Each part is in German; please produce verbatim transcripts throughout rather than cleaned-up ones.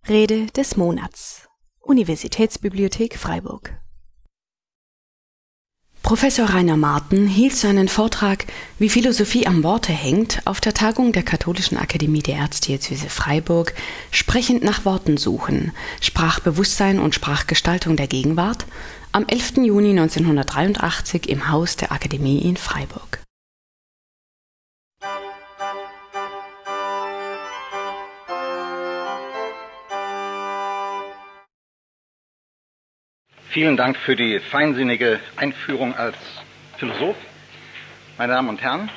Rede des Monats. Universitätsbibliothek Freiburg. Professor Rainer Marten hielt seinen Vortrag »Wie Philosophie am Worte hängt« auf der Tagung der Katholischen Akademie der Erzdiözese Freiburg »Sprechend nach Worten suchen. Sprachbewusstsein und Sprachgestaltung der Gegenwart« am elften Juni neunzehnhundertdreiundachtzig im Haus der Akademie in Freiburg. Vielen Dank für die feinsinnige Einführung als Philosoph, meine Damen und Herren.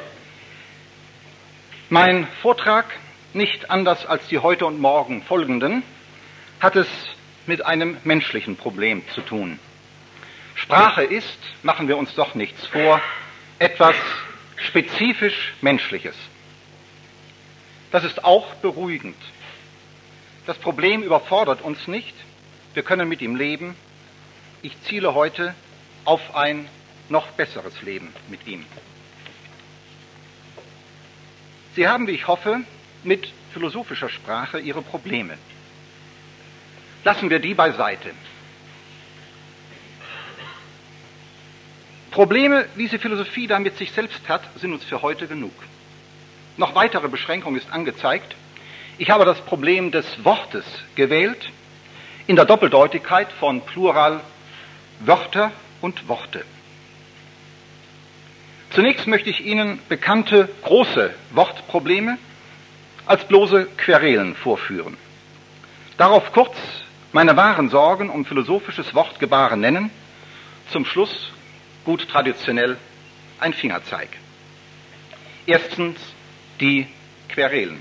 Mein Vortrag, nicht anders als die heute und morgen folgenden, hat es mit einem menschlichen Problem zu tun. Sprache ist, machen wir uns doch nichts vor, etwas spezifisch Menschliches. Das ist auch beruhigend. Das Problem überfordert uns nicht, wir können mit ihm leben. Ich ziele heute auf ein noch besseres Leben mit ihm. Sie haben, wie ich hoffe, mit philosophischer Sprache Ihre Probleme. Lassen wir die beiseite. Probleme, wie sie Philosophie da mit sich selbst hat, sind uns für heute genug. Noch weitere Beschränkung ist angezeigt. Ich habe das Problem des Wortes gewählt, in der Doppeldeutigkeit von Plural Wörter und Worte. Zunächst möchte ich Ihnen bekannte große Wortprobleme als bloße Querelen vorführen. Darauf kurz meine wahren Sorgen um philosophisches Wortgebaren nennen, zum Schluss, gut traditionell, ein Fingerzeig. Erstens die Querelen.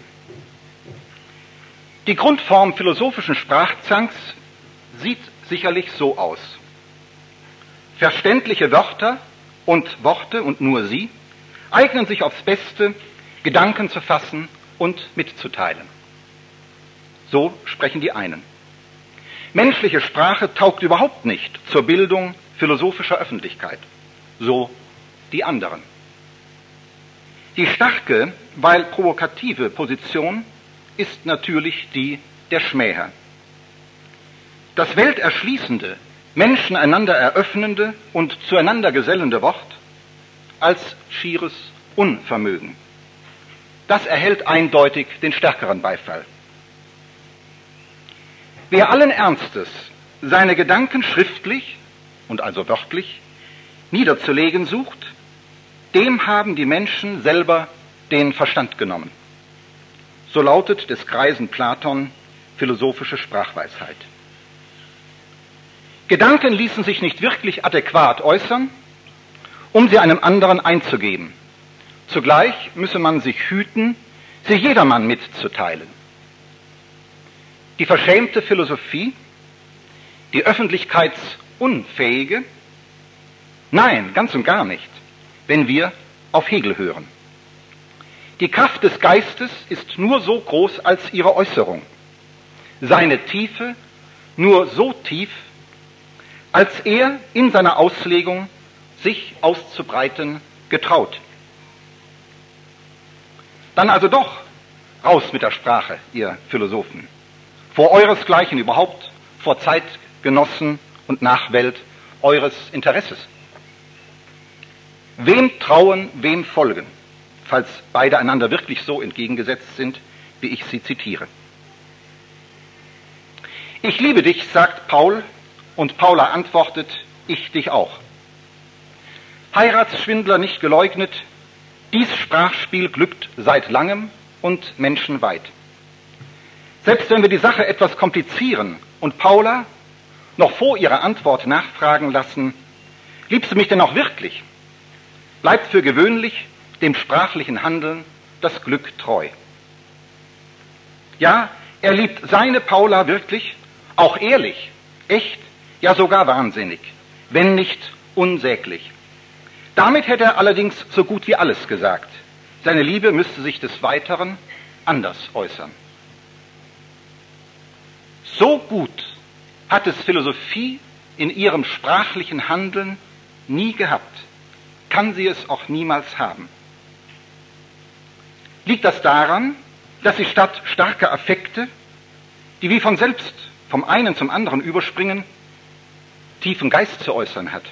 Die Grundform philosophischen Sprachzanks sieht sicherlich so aus. Verständliche Wörter und Worte, und nur sie, eignen sich aufs Beste, Gedanken zu fassen und mitzuteilen. So sprechen die einen. Menschliche Sprache taugt überhaupt nicht zur Bildung philosophischer Öffentlichkeit. So die anderen. Die starke, weil provokative Position ist natürlich die der Schmäher. Das welterschließende, Menschen einander eröffnende und zueinander gesellende Wort als schieres Unvermögen. Das erhält eindeutig den stärkeren Beifall. Wer allen Ernstes seine Gedanken schriftlich und also wörtlich niederzulegen sucht, dem haben die Menschen selber den Verstand genommen. So lautet des greisen Platon philosophische Sprachweisheit. Gedanken ließen sich nicht wirklich adäquat äußern, um sie einem anderen einzugeben. Zugleich müsse man sich hüten, sie jedermann mitzuteilen. Die verschämte Philosophie, die öffentlichkeitsunfähige, nein, ganz und gar nicht, wenn wir auf Hegel hören. Die Kraft des Geistes ist nur so groß als ihre Äußerung, seine Tiefe nur so tief, als er in seiner Auslegung sich auszubreiten getraut. Dann also doch raus mit der Sprache, ihr Philosophen, vor euresgleichen überhaupt, vor Zeitgenossen und Nachwelt eures Interesses. Wem trauen, wem folgen, falls beide einander wirklich so entgegengesetzt sind, wie ich sie zitiere. Ich liebe dich, sagt Paul, und Paula antwortet, ich dich auch. Heiratsschwindler nicht geleugnet, dies Sprachspiel glückt seit langem und menschenweit. Selbst wenn wir die Sache etwas komplizieren und Paula noch vor ihrer Antwort nachfragen lassen, liebst du mich denn auch wirklich? Bleibt für gewöhnlich dem sprachlichen Handeln das Glück treu. Ja, er liebt seine Paula wirklich, auch ehrlich, echt, ja sogar wahnsinnig, wenn nicht unsäglich. Damit hätte er allerdings so gut wie alles gesagt. Seine Liebe müsste sich des Weiteren anders äußern. So gut hat es Philosophie in ihrem sprachlichen Handeln nie gehabt, kann sie es auch niemals haben. Liegt das daran, dass sie statt starker Affekte die wie von selbst vom einen zum anderen überspringen, tiefen Geist zu äußern hat.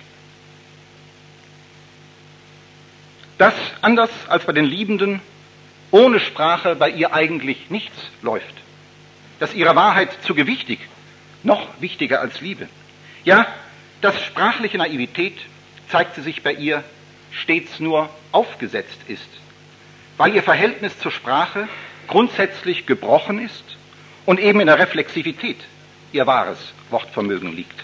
Dass, anders als bei den Liebenden, ohne Sprache bei ihr eigentlich nichts läuft. Dass ihre Wahrheit zu gewichtig, noch wichtiger als Liebe. Ja, dass sprachliche Naivität, zeigte sich bei ihr, stets nur aufgesetzt ist, weil ihr Verhältnis zur Sprache grundsätzlich gebrochen ist und eben in der Reflexivität ihr wahres Wortvermögen liegt.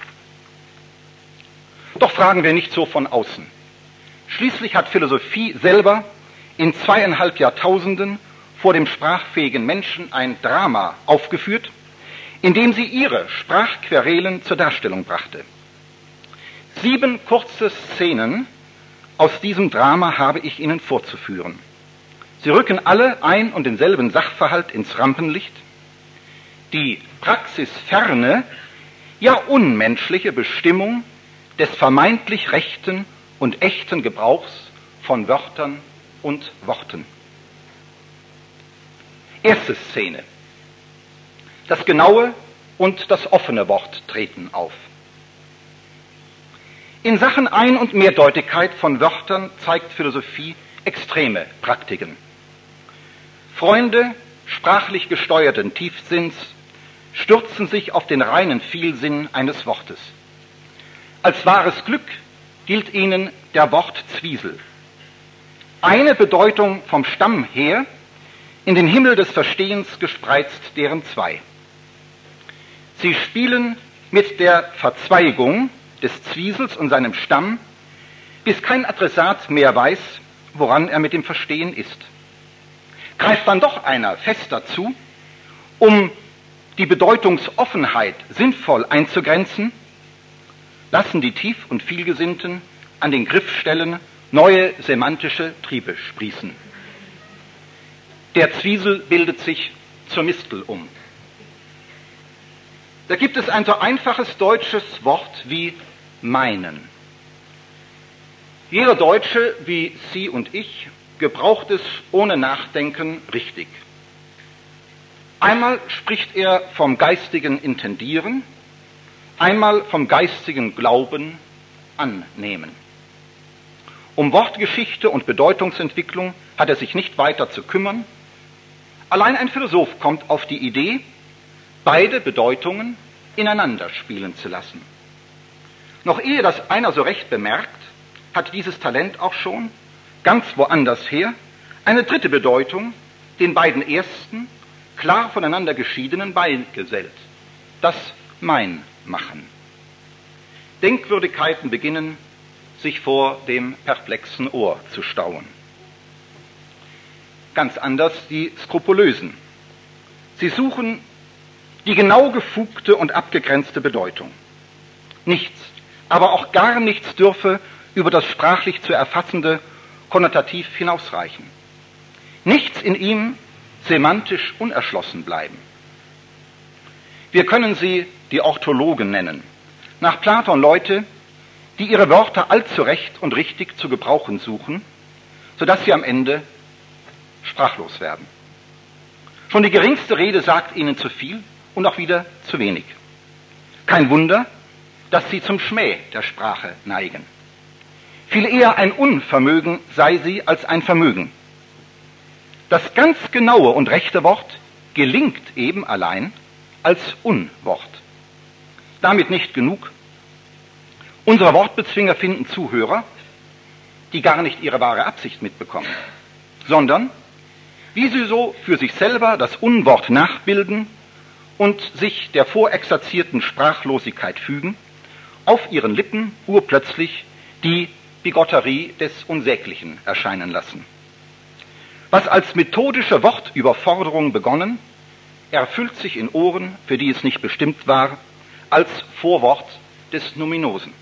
Doch fragen wir nicht so von außen. Schließlich hat Philosophie selber in zweieinhalb Jahrtausenden vor dem sprachfähigen Menschen ein Drama aufgeführt, in dem sie ihre Sprachquerelen zur Darstellung brachte. Sieben kurze Szenen aus diesem Drama habe ich Ihnen vorzuführen. Sie rücken alle ein und denselben Sachverhalt ins Rampenlicht: die praxisferne, ja unmenschliche Bestimmung des vermeintlich rechten und echten Gebrauchs von Wörtern und Worten. Erste Szene. Das genaue und das offene Wort treten auf. In Sachen Ein- und Mehrdeutigkeit von Wörtern zeigt Philosophie extreme Praktiken. Freunde sprachlich gesteuerten Tiefsinns stürzen sich auf den reinen Vielsinn eines Wortes. Als wahres Glück gilt ihnen der Wortzwiesel. Eine Bedeutung vom Stamm her, in den Himmel des Verstehens gespreizt deren zwei. Sie spielen mit der Verzweigung des Zwiesels und seinem Stamm, bis kein Adressat mehr weiß, woran er mit dem Verstehen ist. Greift dann doch einer fest dazu, um die Bedeutungsoffenheit sinnvoll einzugrenzen, lassen die Tief- und Vielgesinnten an den Griffstellen neue semantische Triebe sprießen. Der Zwiesel bildet sich zur Mistel um. Da gibt es ein so einfaches deutsches Wort wie meinen. Jeder Deutsche, wie Sie und ich, gebraucht es ohne Nachdenken richtig. Einmal spricht er vom geistigen Intendieren, einmal vom geistigen Glauben annehmen. Um Wortgeschichte und Bedeutungsentwicklung hat er sich nicht weiter zu kümmern. Allein ein Philosoph kommt auf die Idee, beide Bedeutungen ineinander spielen zu lassen. Noch ehe das einer so recht bemerkt, hat dieses Talent auch schon, ganz woanders her, eine dritte Bedeutung den beiden ersten, klar voneinander geschiedenen beigesellt: das Mein-Machen. Denkwürdigkeiten beginnen, sich vor dem perplexen Ohr zu stauen. Ganz anders die Skrupulösen. Sie suchen die genau gefugte und abgegrenzte Bedeutung. Nichts, aber auch gar nichts dürfe über das sprachlich zu erfassende konnotativ hinausreichen. Nichts in ihm semantisch unerschlossen bleiben. Wir können sie die Orthologen nennen. Nach Platon Leute, die ihre Wörter allzu recht und richtig zu gebrauchen suchen, sodass sie am Ende sprachlos werden. Schon die geringste Rede sagt ihnen zu viel und auch wieder zu wenig. Kein Wunder, dass sie zum Schmäh der Sprache neigen. Viel eher ein Unvermögen sei sie als ein Vermögen. Das ganz genaue und rechte Wort gelingt eben allein als Unwort. Damit nicht genug. Unsere Wortbezwinger finden Zuhörer, die gar nicht ihre wahre Absicht mitbekommen, sondern wie sie so für sich selber das Unwort nachbilden und sich der vorexerzierten Sprachlosigkeit fügen, auf ihren Lippen urplötzlich die Bigotterie des Unsäglichen erscheinen lassen. Was als methodische Wortüberforderung begonnen, erfüllt sich in Ohren, für die es nicht bestimmt war, als Vorwort des Numinosen.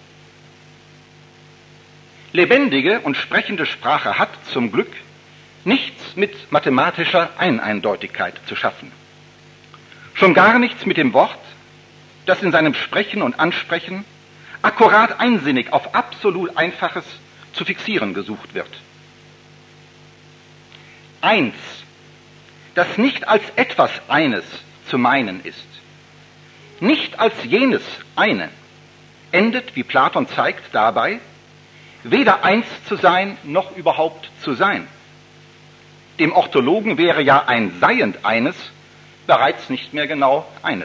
Lebendige und sprechende Sprache hat zum Glück nichts mit mathematischer Eineindeutigkeit zu schaffen. Schon gar nichts mit dem Wort, das in seinem Sprechen und Ansprechen akkurat einsinnig auf absolut Einfaches zu fixieren gesucht wird. Eins, das nicht als etwas eines zu meinen ist. Nicht als jenes eine endet, wie Platon zeigt, dabei, weder eins zu sein, noch überhaupt zu sein. Dem Orthologen wäre ja ein Seiend eines bereits nicht mehr genau eines.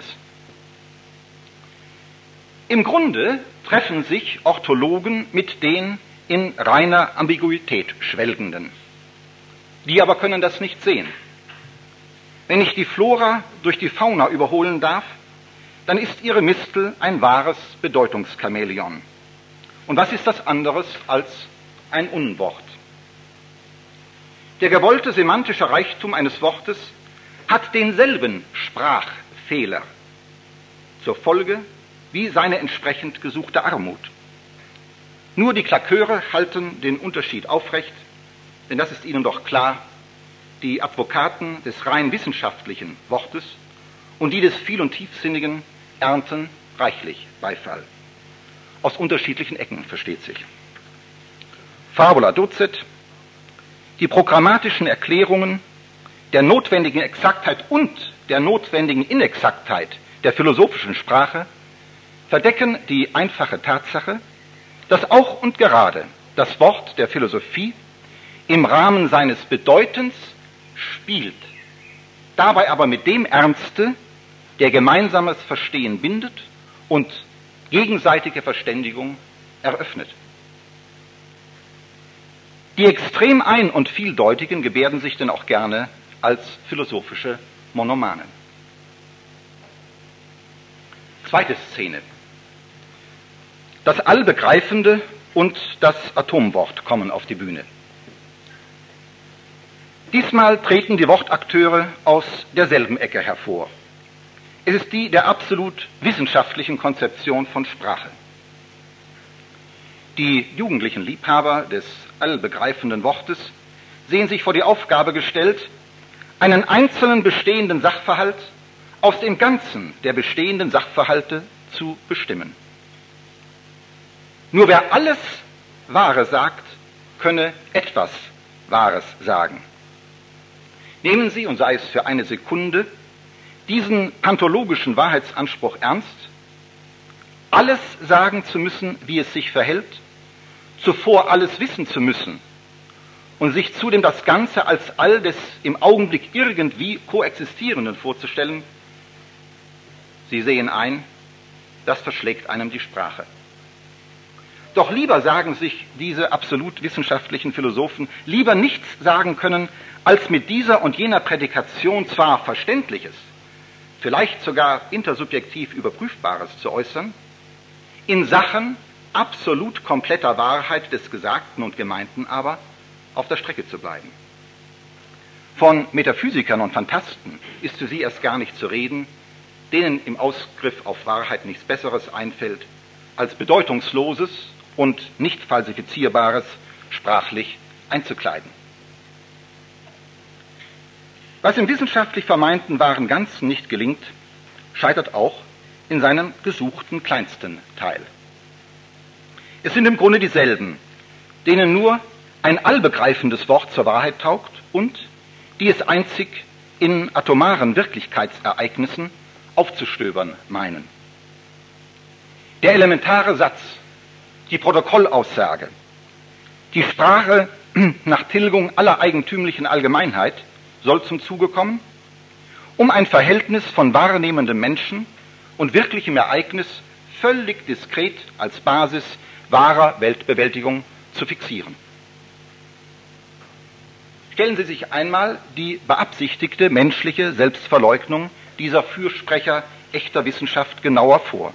Im Grunde treffen sich Orthologen mit den in reiner Ambiguität schwelgenden. Die aber können das nicht sehen. Wenn ich die Flora durch die Fauna überholen darf, dann ist ihre Mistel ein wahres Bedeutungschamäleon. Und was ist das anderes als ein Unwort? Der gewollte semantische Reichtum eines Wortes hat denselben Sprachfehler zur Folge wie seine entsprechend gesuchte Armut. Nur die Klaköre halten den Unterschied aufrecht, denn das ist ihnen doch klar, die Advokaten des rein wissenschaftlichen Wortes und die des viel- und tiefsinnigen ernten reichlich Beifall. Aus unterschiedlichen Ecken, versteht sich. Fabula docet, die programmatischen Erklärungen der notwendigen Exaktheit und der notwendigen Inexaktheit der philosophischen Sprache verdecken die einfache Tatsache, dass auch und gerade das Wort der Philosophie im Rahmen seines Bedeutens spielt, dabei aber mit dem Ernste, der gemeinsames Verstehen bindet und gegenseitige Verständigung eröffnet. Die extrem ein- und vieldeutigen gebärden sich denn auch gerne als philosophische Monomanen. Zweite Szene. Das Allbegreifende und das Atomwort kommen auf die Bühne. Diesmal treten die Wortakteure aus derselben Ecke hervor. Es ist die der absolut wissenschaftlichen Konzeption von Sprache. Die jugendlichen Liebhaber des allbegreifenden Wortes sehen sich vor die Aufgabe gestellt, einen einzelnen bestehenden Sachverhalt aus dem Ganzen der bestehenden Sachverhalte zu bestimmen. Nur wer alles Wahre sagt, könne etwas Wahres sagen. Nehmen Sie, und sei es für eine Sekunde, diesen pantologischen Wahrheitsanspruch ernst, alles sagen zu müssen, wie es sich verhält, zuvor alles wissen zu müssen und sich zudem das Ganze als all des im Augenblick irgendwie Koexistierenden vorzustellen. Sie sehen ein, das verschlägt einem die Sprache. Doch lieber sagen sich diese absolut wissenschaftlichen Philosophen, lieber nichts sagen können, als mit dieser und jener Prädikation zwar Verständliches, vielleicht sogar intersubjektiv Überprüfbares zu äußern, in Sachen absolut kompletter Wahrheit des Gesagten und Gemeinten aber auf der Strecke zu bleiben. Von Metaphysikern und Phantasten ist für sie erst gar nicht zu reden, denen im Ausgriff auf Wahrheit nichts Besseres einfällt, als bedeutungsloses und nicht falsifizierbares sprachlich einzukleiden. Was im wissenschaftlich vermeinten wahren Ganzen nicht gelingt, scheitert auch in seinem gesuchten kleinsten Teil. Es sind im Grunde dieselben, denen nur ein allbegreifendes Wort zur Wahrheit taugt und die es einzig in atomaren Wirklichkeitsereignissen aufzustöbern meinen. Der elementare Satz, die Protokollaussage, die Sprache nach Tilgung aller eigentümlichen Allgemeinheit soll zum Zuge kommen, um ein Verhältnis von wahrnehmendem Menschen und wirklichem Ereignis völlig diskret als Basis wahrer Weltbewältigung zu fixieren. Stellen Sie sich einmal die beabsichtigte menschliche Selbstverleugnung dieser Fürsprecher echter Wissenschaft genauer vor.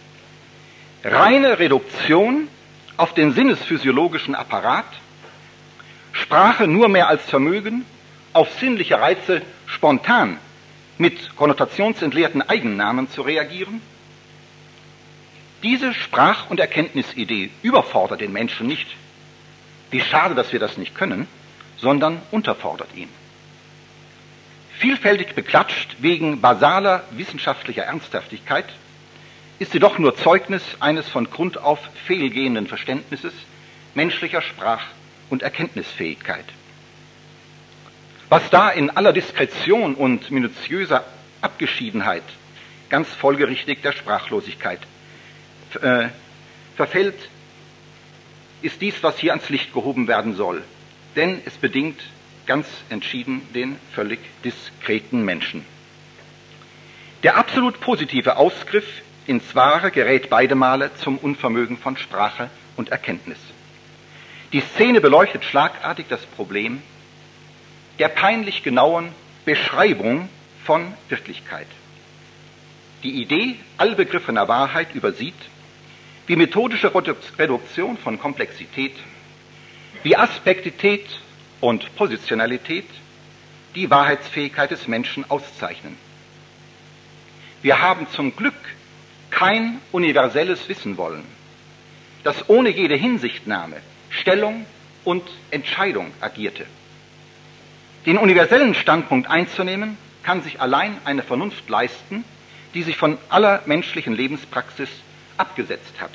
Reine Reduktion auf den sinnesphysiologischen Apparat, Sprache nur mehr als Vermögen, auf sinnliche Reize spontan mit konnotationsentleerten Eigennamen zu reagieren. Diese Sprach- und Erkenntnisidee überfordert den Menschen nicht. Wie schade, dass wir das nicht können, sondern unterfordert ihn. Vielfältig beklatscht wegen basaler wissenschaftlicher Ernsthaftigkeit, ist sie doch nur Zeugnis eines von Grund auf fehlgehenden Verständnisses menschlicher Sprach- und Erkenntnisfähigkeit. Was da in aller Diskretion und minutiöser Abgeschiedenheit, ganz folgerichtig der Sprachlosigkeit äh, verfällt, ist dies, was hier ans Licht gehoben werden soll. Denn es bedingt ganz entschieden den völlig diskreten Menschen. Der absolut positive Ausgriff ins Wahre gerät beide Male zum Unvermögen von Sprache und Erkenntnis. Die Szene beleuchtet schlagartig das Problem der peinlich genauen Beschreibung von Wirklichkeit. Die Idee allbegriffener Wahrheit übersieht, wie methodische Reduktion von Komplexität, wie Aspektität und Positionalität die Wahrheitsfähigkeit des Menschen auszeichnen. Wir haben zum Glück kein universelles Wissen wollen, das ohne jede Hinsichtnahme, Stellung und Entscheidung agierte. Den universellen Standpunkt einzunehmen, kann sich allein eine Vernunft leisten, die sich von aller menschlichen Lebenspraxis abgesetzt hat.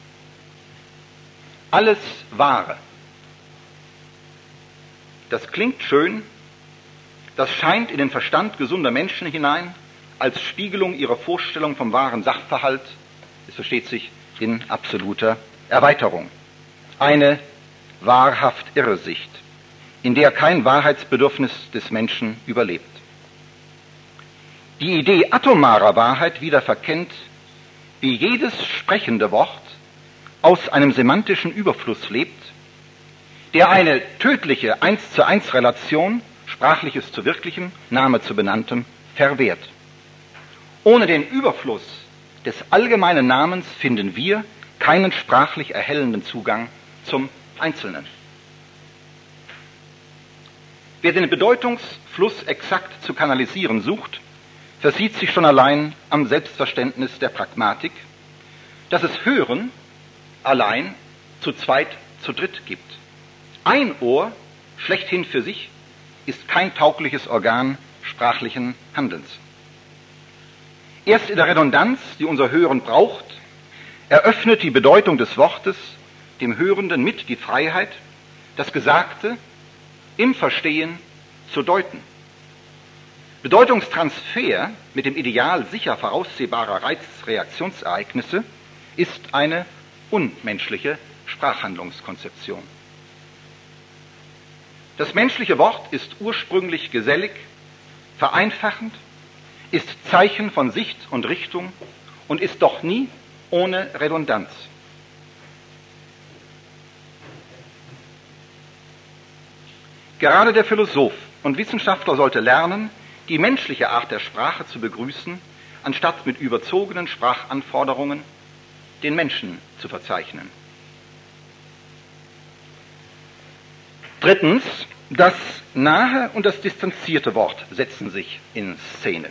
Alles Wahre. Das klingt schön, das scheint in den Verstand gesunder Menschen hinein als Spiegelung ihrer Vorstellung vom wahren Sachverhalt, es versteht sich in absoluter Erweiterung. Eine wahrhaft Irrsicht, in der kein Wahrheitsbedürfnis des Menschen überlebt. Die Idee atomarer Wahrheit wieder verkennt, wie jedes sprechende Wort aus einem semantischen Überfluss lebt, der eine tödliche eins zu eins Relation, Sprachliches zu Wirklichem, Name zu Benanntem, verwehrt. Ohne den Überfluss des allgemeinen Namens finden wir keinen sprachlich erhellenden Zugang zum Einzelnen. Wer den Bedeutungsfluss exakt zu kanalisieren sucht, versieht sich schon allein am Selbstverständnis der Pragmatik, dass es Hören allein zu zweit, zu dritt gibt. Ein Ohr, schlechthin für sich, ist kein taugliches Organ sprachlichen Handelns. Erst in der Redundanz, die unser Hören braucht, eröffnet die Bedeutung des Wortes dem Hörenden mit die Freiheit, das Gesagte im Verstehen zu deuten. Bedeutungstransfer mit dem Ideal sicher voraussehbarer Reizreaktionsereignisse ist eine unmenschliche Sprachhandlungskonzeption. Das menschliche Wort ist ursprünglich gesellig, vereinfachend, ist Zeichen von Sicht und Richtung und ist doch nie ohne Redundanz. Gerade der Philosoph und Wissenschaftler sollte lernen, die menschliche Art der Sprache zu begrüßen, anstatt mit überzogenen Sprachanforderungen den Menschen zu verzeichnen. Drittens, das nahe und das distanzierte Wort setzen sich in Szene.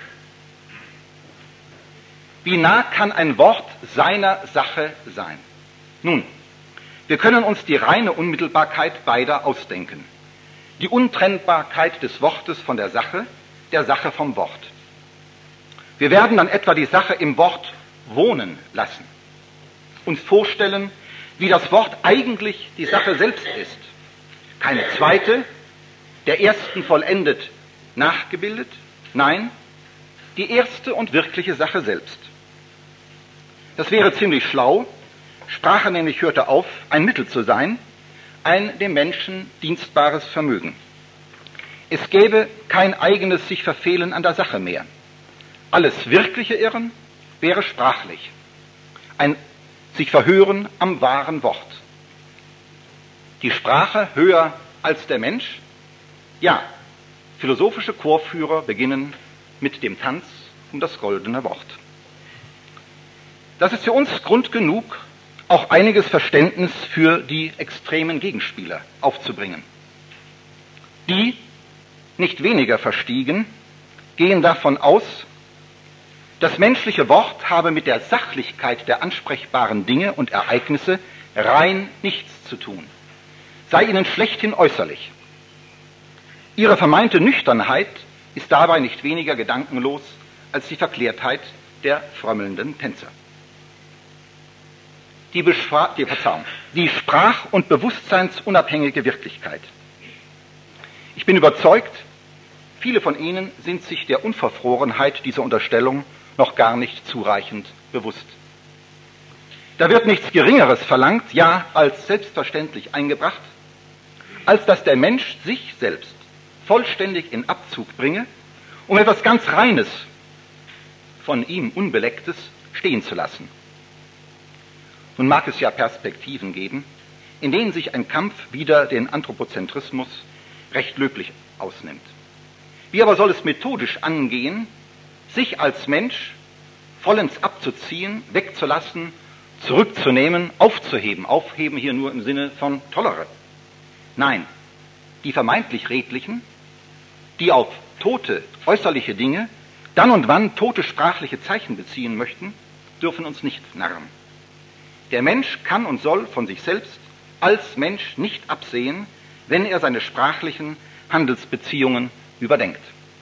Wie nah kann ein Wort seiner Sache sein? Nun, wir können uns die reine Unmittelbarkeit beider ausdenken. Die Untrennbarkeit des Wortes von der Sache, der Sache vom Wort. Wir werden dann etwa die Sache im Wort wohnen lassen, uns vorstellen, wie das Wort eigentlich die Sache selbst ist. Keine zweite, der ersten vollendet nachgebildet, nein, die erste und wirkliche Sache selbst. Das wäre ziemlich schlau, Sprache nämlich hörte auf, ein Mittel zu sein, ein dem Menschen dienstbares Vermögen. Es gäbe kein eigenes sich Verfehlen an der Sache mehr. Alles wirkliche Irren wäre sprachlich, ein sich Verhören am wahren Wort. Die Sprache höher als der Mensch? Ja, philosophische Chorführer beginnen mit dem Tanz um das goldene Wort. Das ist für uns Grund genug, auch einiges Verständnis für die extremen Gegenspieler aufzubringen. Die, nicht weniger verstiegen, gehen davon aus, das menschliche Wort habe mit der Sachlichkeit der ansprechbaren Dinge und Ereignisse rein nichts zu tun, sei ihnen schlechthin äußerlich. Ihre vermeinte Nüchternheit ist dabei nicht weniger gedankenlos als die Verklärtheit der frömmelnden Tänzer. Die, Beschra- die, Verzeihung, die sprach- und bewusstseinsunabhängige Wirklichkeit. Ich bin überzeugt, Viele von Ihnen sind sich der Unverfrorenheit dieser Unterstellung noch gar nicht zureichend bewusst. Da wird nichts Geringeres verlangt, ja als selbstverständlich eingebracht, als dass der Mensch sich selbst vollständig in Abzug bringe, um etwas ganz Reines, von ihm Unbelecktes stehen zu lassen. Nun mag es ja Perspektiven geben, in denen sich ein Kampf wider den Anthropozentrismus recht löblich ausnimmt. Wie aber soll es methodisch angehen, sich als Mensch vollends abzuziehen, wegzulassen, zurückzunehmen, aufzuheben? Aufheben hier nur im Sinne von tollere. Nein, die vermeintlich Redlichen, die auf tote äußerliche Dinge dann und wann tote sprachliche Zeichen beziehen möchten, dürfen uns nicht narren. Der Mensch kann und soll von sich selbst als Mensch nicht absehen, wenn er seine sprachlichen Handelsbeziehungen überdenkt.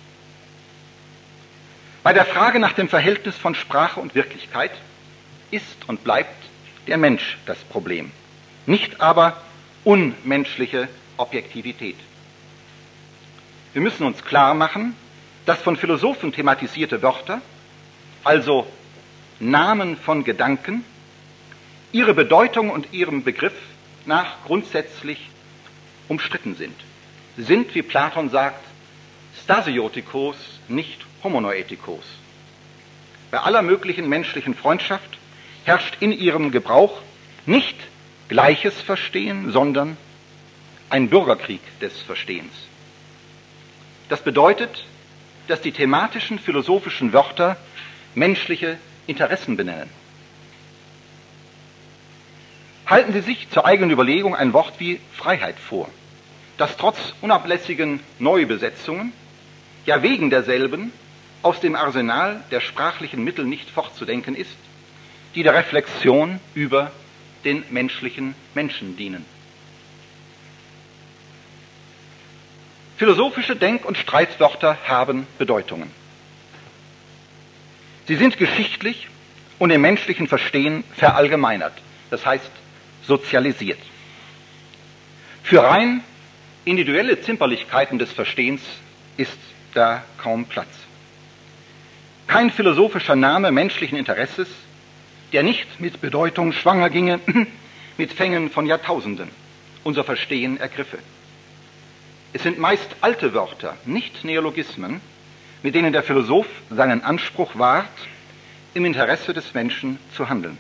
Bei der Frage nach dem Verhältnis von Sprache und Wirklichkeit ist und bleibt der Mensch das Problem, nicht aber unmenschliche Objektivität. Wir müssen uns klar machen, dass von Philosophen thematisierte Wörter, also Namen von Gedanken, ihre Bedeutung und ihrem Begriff nach grundsätzlich umstritten sind. Sie sind, wie Platon sagt, Stasiotikos, nicht Homonoetikos. Bei aller möglichen menschlichen Freundschaft herrscht in ihrem Gebrauch nicht gleiches Verstehen, sondern ein Bürgerkrieg des Verstehens. Das bedeutet, dass die thematischen philosophischen Wörter menschliche Interessen benennen. Halten Sie sich zur eigenen Überlegung ein Wort wie Freiheit vor, das trotz unablässigen Neubesetzungen, ja wegen derselben, aus dem Arsenal der sprachlichen Mittel nicht fortzudenken ist, die der Reflexion über den menschlichen Menschen dienen. Philosophische Denk- und Streitwörter haben Bedeutungen. Sie sind geschichtlich und im menschlichen Verstehen verallgemeinert, das heißt sozialisiert. Für rein individuelle Zimperlichkeiten des Verstehens ist da kaum Platz. Kein philosophischer Name menschlichen Interesses, der nicht mit Bedeutung schwanger ginge, mit Fängen von Jahrtausenden, unser Verstehen ergriffe. Es sind meist alte Wörter, nicht Neologismen, mit denen der Philosoph seinen Anspruch wahrt, im Interesse des Menschen zu handeln.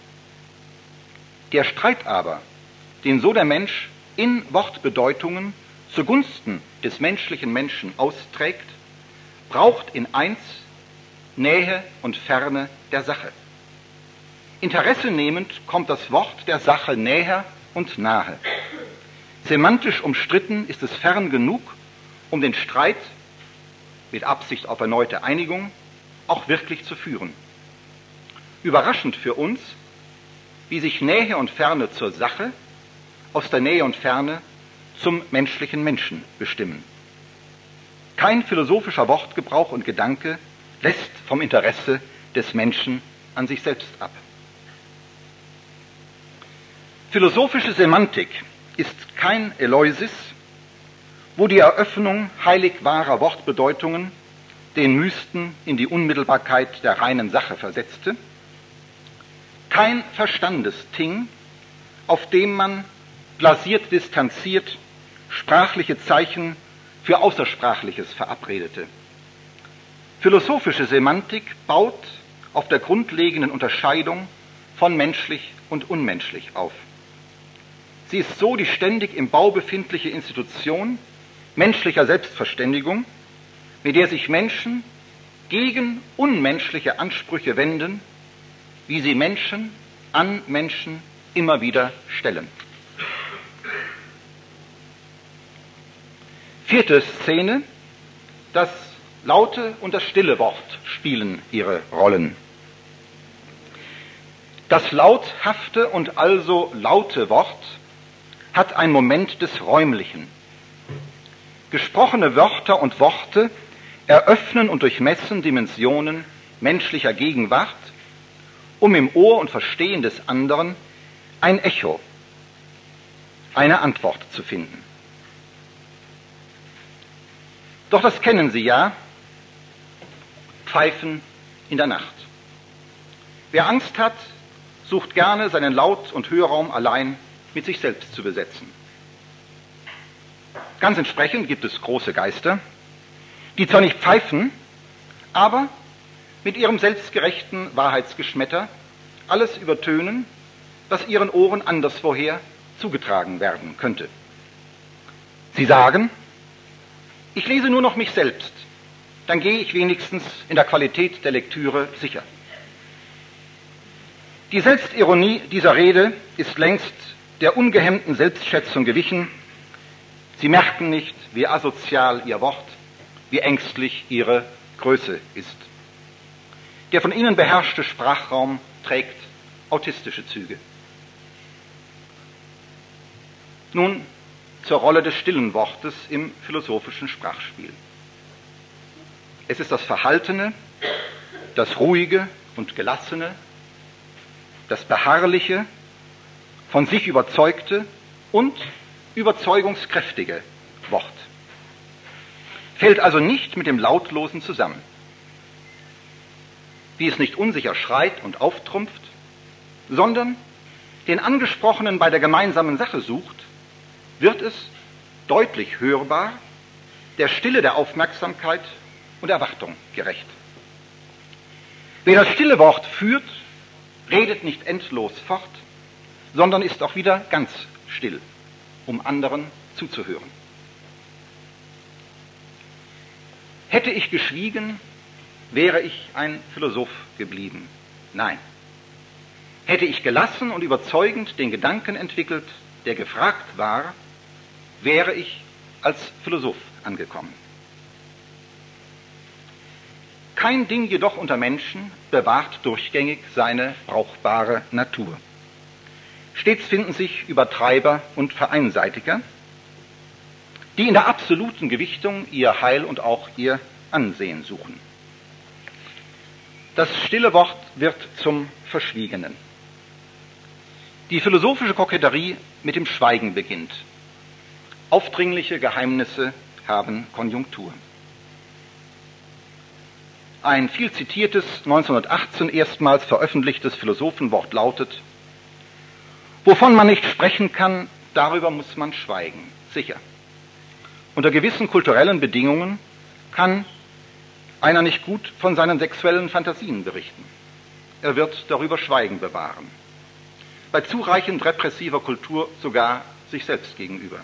Der Streit aber, den so der Mensch in Wortbedeutungen zugunsten des menschlichen Menschen austrägt, braucht in eins Nähe und Ferne der Sache. Interesse nehmend kommt das Wort der Sache näher und nahe. Semantisch umstritten ist es fern genug, um den Streit mit Absicht auf erneute Einigung auch wirklich zu führen. Überraschend für uns, wie sich Nähe und Ferne zur Sache aus der Nähe und Ferne zum menschlichen Menschen bestimmen. Kein philosophischer Wortgebrauch und Gedanke lässt vom Interesse des Menschen an sich selbst ab. Philosophische Semantik ist kein Eleusis, wo die Eröffnung heilig wahrer Wortbedeutungen den Mysten in die Unmittelbarkeit der reinen Sache versetzte, kein Verstandesting, auf dem man blasiert distanziert sprachliche Zeichen für Außersprachliches verabredete. Philosophische Semantik baut auf der grundlegenden Unterscheidung von menschlich und unmenschlich auf. Sie ist so die ständig im Bau befindliche Institution menschlicher Selbstverständigung, mit der sich Menschen gegen unmenschliche Ansprüche wenden, wie sie Menschen an Menschen immer wieder stellen. Vierte Szene: Das laute und das stille Wort spielen ihre Rollen. Das lauthafte und also laute Wort hat ein Moment des Räumlichen. Gesprochene Wörter und Worte eröffnen und durchmessen Dimensionen menschlicher Gegenwart, um im Ohr und Verstehen des anderen ein Echo, eine Antwort zu finden. Doch das kennen Sie ja, Pfeifen in der Nacht. Wer Angst hat, sucht gerne seinen Laut- und Hörraum allein mit sich selbst zu besetzen. Ganz entsprechend gibt es große Geister, die zwar nicht pfeifen, aber mit ihrem selbstgerechten Wahrheitsgeschmetter alles übertönen, was ihren Ohren anderswoher zugetragen werden könnte. Sie sagen, ich lese nur noch mich selbst, dann gehe ich wenigstens in der Qualität der Lektüre sicher. Die Selbstironie dieser Rede ist längst der ungehemmten Selbstschätzung gewichen. Sie merken nicht, wie asozial ihr Wort, wie ängstlich ihre Größe ist. Der von ihnen beherrschte Sprachraum trägt autistische Züge. Nun zur Rolle des stillen Wortes im philosophischen Sprachspiel. Es ist das Verhaltene, das Ruhige und Gelassene, das Beharrliche, von sich überzeugte und überzeugungskräftige Wort. Fällt also nicht mit dem Lautlosen zusammen. Wie es nicht unsicher schreit und auftrumpft, sondern den Angesprochenen bei der gemeinsamen Sache sucht, wird es deutlich hörbar, der Stille der Aufmerksamkeit und Erwartung gerecht. Wer das stille Wort führt, redet nicht endlos fort, sondern ist auch wieder ganz still, um anderen zuzuhören. Hätte ich geschwiegen, wäre ich ein Philosoph geblieben. Nein. Hätte ich gelassen und überzeugend den Gedanken entwickelt, der gefragt war, wäre ich als Philosoph angekommen. Kein Ding jedoch unter Menschen bewahrt durchgängig seine brauchbare Natur. Stets finden sich Übertreiber und Vereinseitiger, die in der absoluten Gewichtung ihr Heil und auch ihr Ansehen suchen. Das stille Wort wird zum Verschwiegenen. Die philosophische Koketterie mit dem Schweigen beginnt. Aufdringliche Geheimnisse haben Konjunktur. Ein viel zitiertes, neunzehnhundertachtzehn erstmals veröffentlichtes Philosophenwort lautet: Wovon man nicht sprechen kann, darüber muss man schweigen, sicher. Unter gewissen kulturellen Bedingungen kann einer nicht gut von seinen sexuellen Fantasien berichten. Er wird darüber Schweigen bewahren. Bei zureichend repressiver Kultur sogar sich selbst gegenüber.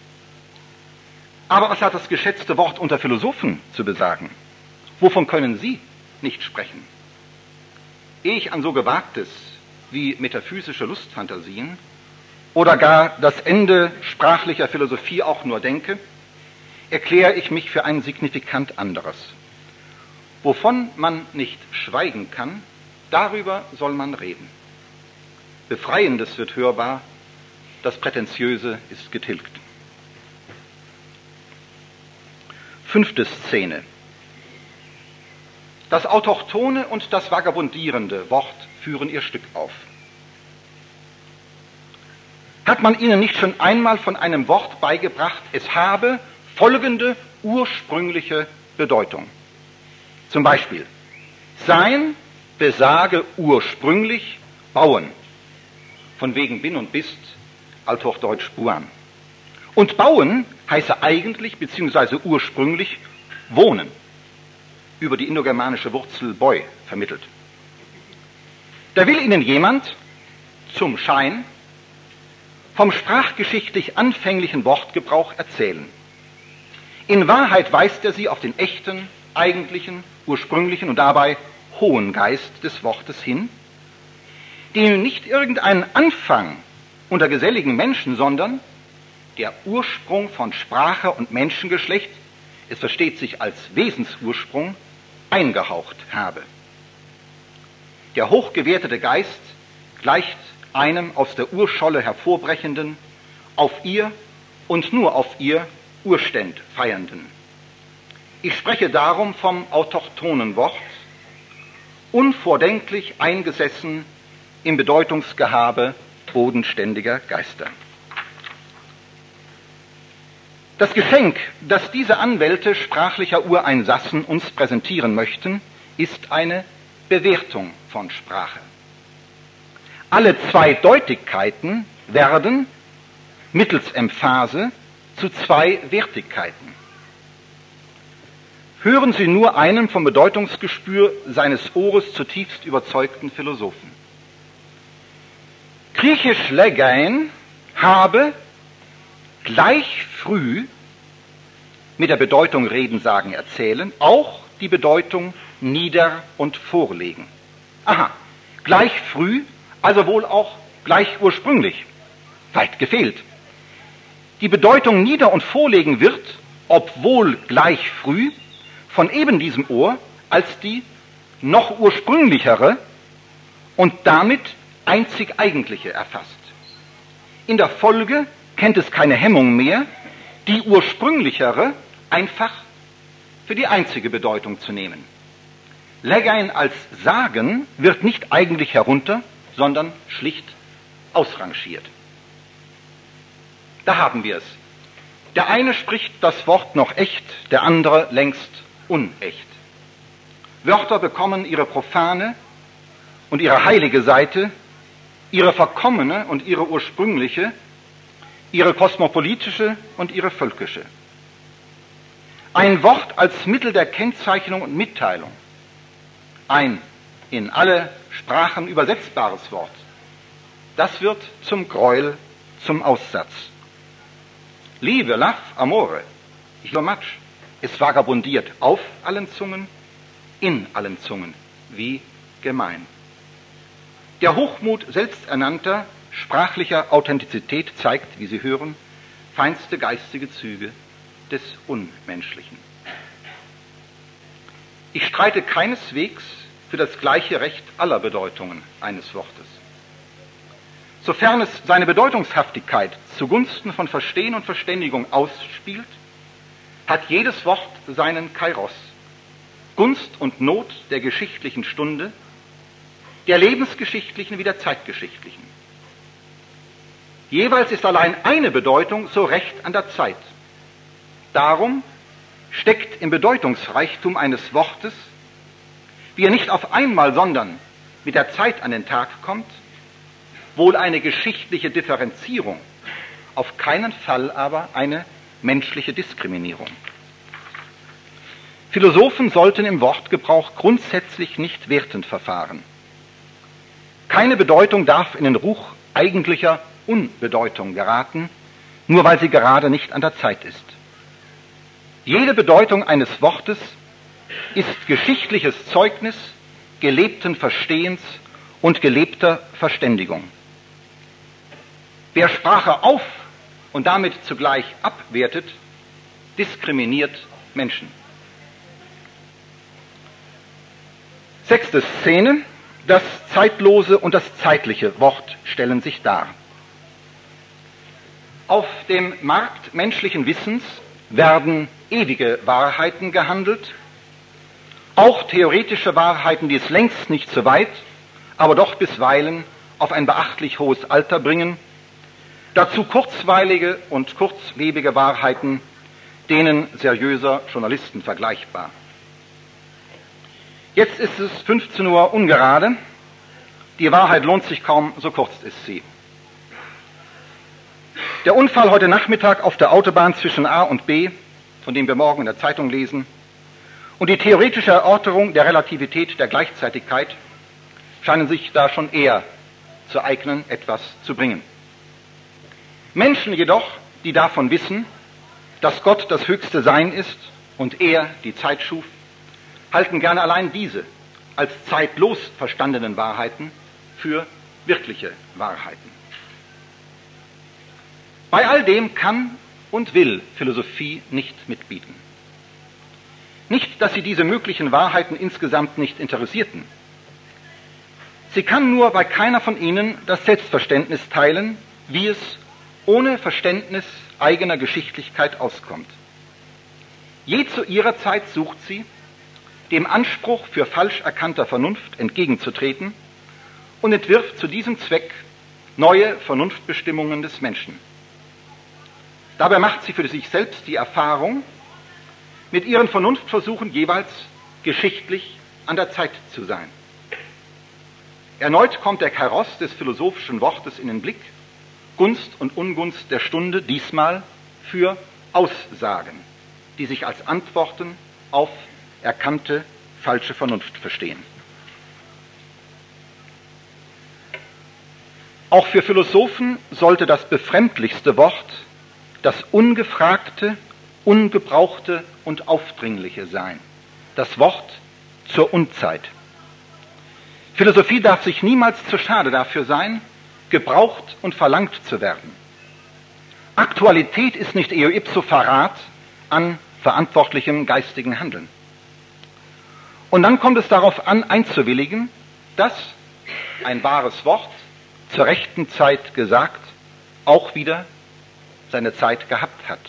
Aber was hat das geschätzte Wort unter Philosophen zu besagen? Wovon können Sie nicht sprechen? Ehe ich an so Gewagtes wie metaphysische Lustfantasien oder gar das Ende sprachlicher Philosophie auch nur denke, erkläre ich mich für ein signifikant anderes. Wovon man nicht schweigen kann, darüber soll man reden. Befreiendes wird hörbar, das Prätentiöse ist getilgt. Fünfte Szene. Das autochthone und das vagabundierende Wort führen ihr Stück auf. Hat man ihnen nicht schon einmal von einem Wort beigebracht, es habe folgende ursprüngliche Bedeutung? Zum Beispiel, sein besage ursprünglich bauen, von wegen bin und bist, althochdeutsch buan. Und bauen heiße eigentlich bzw. ursprünglich wohnen, über die indogermanische Wurzel boy vermittelt. Da will Ihnen jemand zum Schein vom sprachgeschichtlich anfänglichen Wortgebrauch erzählen. In Wahrheit weist er Sie auf den echten, eigentlichen, ursprünglichen und dabei hohen Geist des Wortes hin, den nicht irgendeinen Anfang unter geselligen Menschen, sondern der Ursprung von Sprache und Menschengeschlecht, es versteht sich als Wesensursprung, eingehaucht habe. Der hochgewertete Geist gleicht einem aus der Urscholle hervorbrechenden, auf ihr und nur auf ihr Urständ feiernden. Ich spreche darum vom autochthonen Wort, unvordenklich eingesessen im Bedeutungsgehabe bodenständiger Geister. Das Geschenk, das diese Anwälte sprachlicher Ureinsassen uns präsentieren möchten, ist eine Bewertung von Sprache. Alle Zweideutigkeiten werden mittels Emphase zu zwei Wertigkeiten. Hören Sie nur einen vom Bedeutungsgespür seines Ohres zutiefst überzeugten Philosophen. Griechisch legein habe gleich früh mit der Bedeutung reden, sagen, erzählen, auch die Bedeutung nieder- und vorlegen. Aha, gleich früh, also wohl auch gleich ursprünglich. Weit gefehlt. Die Bedeutung nieder- und vorlegen wird, obwohl gleich früh, von eben diesem Ohr als die noch ursprünglichere und damit einzig eigentliche erfasst. In der Folge kennt es keine Hemmung mehr, die ursprünglichere einfach für die einzige Bedeutung zu nehmen. Legein als Sagen wird nicht eigentlich herunter, sondern schlicht ausrangiert. Da haben wir es. Der eine spricht das Wort noch echt, der andere längst unecht. Wörter bekommen ihre profane und ihre heilige Seite, ihre verkommene und ihre ursprüngliche, ihre kosmopolitische und ihre völkische. Ein Wort als Mittel der Kennzeichnung und Mitteilung, ein in alle Sprachen übersetzbares Wort, das wird zum Gräuel, zum Aussatz. Liebe, love, amore, ich so much, es vagabundiert auf allen Zungen, in allen Zungen, wie gemein. Der Hochmut selbsternannter sprachlicher Authentizität zeigt, wie Sie hören, feinste geistige Züge des Unmenschlichen. Ich streite keineswegs für das gleiche Recht aller Bedeutungen eines Wortes. Sofern es seine Bedeutungshaftigkeit zugunsten von Verstehen und Verständigung ausspielt, hat jedes Wort seinen Kairos, Gunst und Not der geschichtlichen Stunde, der lebensgeschichtlichen wie der zeitgeschichtlichen. Jeweils ist allein eine Bedeutung so recht an der Zeit. Darum steckt im Bedeutungsreichtum eines Wortes, wie er nicht auf einmal, sondern mit der Zeit an den Tag kommt, wohl eine geschichtliche Differenzierung, auf keinen Fall aber eine menschliche Diskriminierung. Philosophen sollten im Wortgebrauch grundsätzlich nicht wertend verfahren. Keine Bedeutung darf in den Ruch eigentlicher Unbedeutung geraten, nur weil sie gerade nicht an der Zeit ist. Jede Bedeutung eines Wortes ist geschichtliches Zeugnis gelebten Verstehens und gelebter Verständigung. Wer Sprache auf und damit zugleich abwertet, diskriminiert Menschen. Sechste Szene: Das zeitlose und das zeitliche Wort stellen sich dar. Auf dem Markt menschlichen Wissens werden ewige Wahrheiten gehandelt, auch theoretische Wahrheiten, die es längst nicht so weit, aber doch bisweilen auf ein beachtlich hohes Alter bringen, dazu kurzweilige und kurzlebige Wahrheiten, denen seriöser Journalisten vergleichbar. Jetzt ist es fünfzehn Uhr ungerade, die Wahrheit lohnt sich kaum, so kurz ist sie. Der Unfall heute Nachmittag auf der Autobahn zwischen A und B, von dem wir morgen in der Zeitung lesen, und die theoretische Erörterung der Relativität der Gleichzeitigkeit scheinen sich da schon eher zu eignen, etwas zu bringen. Menschen jedoch, die davon wissen, dass Gott das höchste Sein ist und er die Zeit schuf, halten gerne allein diese als zeitlos verstandenen Wahrheiten für wirkliche Wahrheiten. Bei all dem kann und will Philosophie nicht mitbieten. Nicht, dass sie diese möglichen Wahrheiten insgesamt nicht interessierten. Sie kann nur bei keiner von ihnen das Selbstverständnis teilen, wie es ohne Verständnis eigener Geschichtlichkeit auskommt. Je zu ihrer Zeit sucht sie, dem Anspruch für falsch erkannter Vernunft entgegenzutreten und entwirft zu diesem Zweck neue Vernunftbestimmungen des Menschen. Dabei macht sie für sich selbst die Erfahrung, mit ihren Vernunftversuchen jeweils geschichtlich an der Zeit zu sein. Erneut kommt der Kaross des philosophischen Wortes in den Blick, Gunst und Ungunst der Stunde, diesmal für Aussagen, die sich als Antworten auf erkannte falsche Vernunft verstehen. Auch für Philosophen sollte das befremdlichste Wort das Ungefragte, Ungebrauchte und Aufdringliche sein. Das Wort zur Unzeit. Philosophie darf sich niemals zu schade dafür sein, gebraucht und verlangt zu werden. Aktualität ist nicht eo ipso Verrat an verantwortlichem geistigen Handeln. Und dann kommt es darauf an, einzuwilligen, dass ein wahres Wort zur rechten Zeit gesagt auch wieder seine Zeit gehabt hat.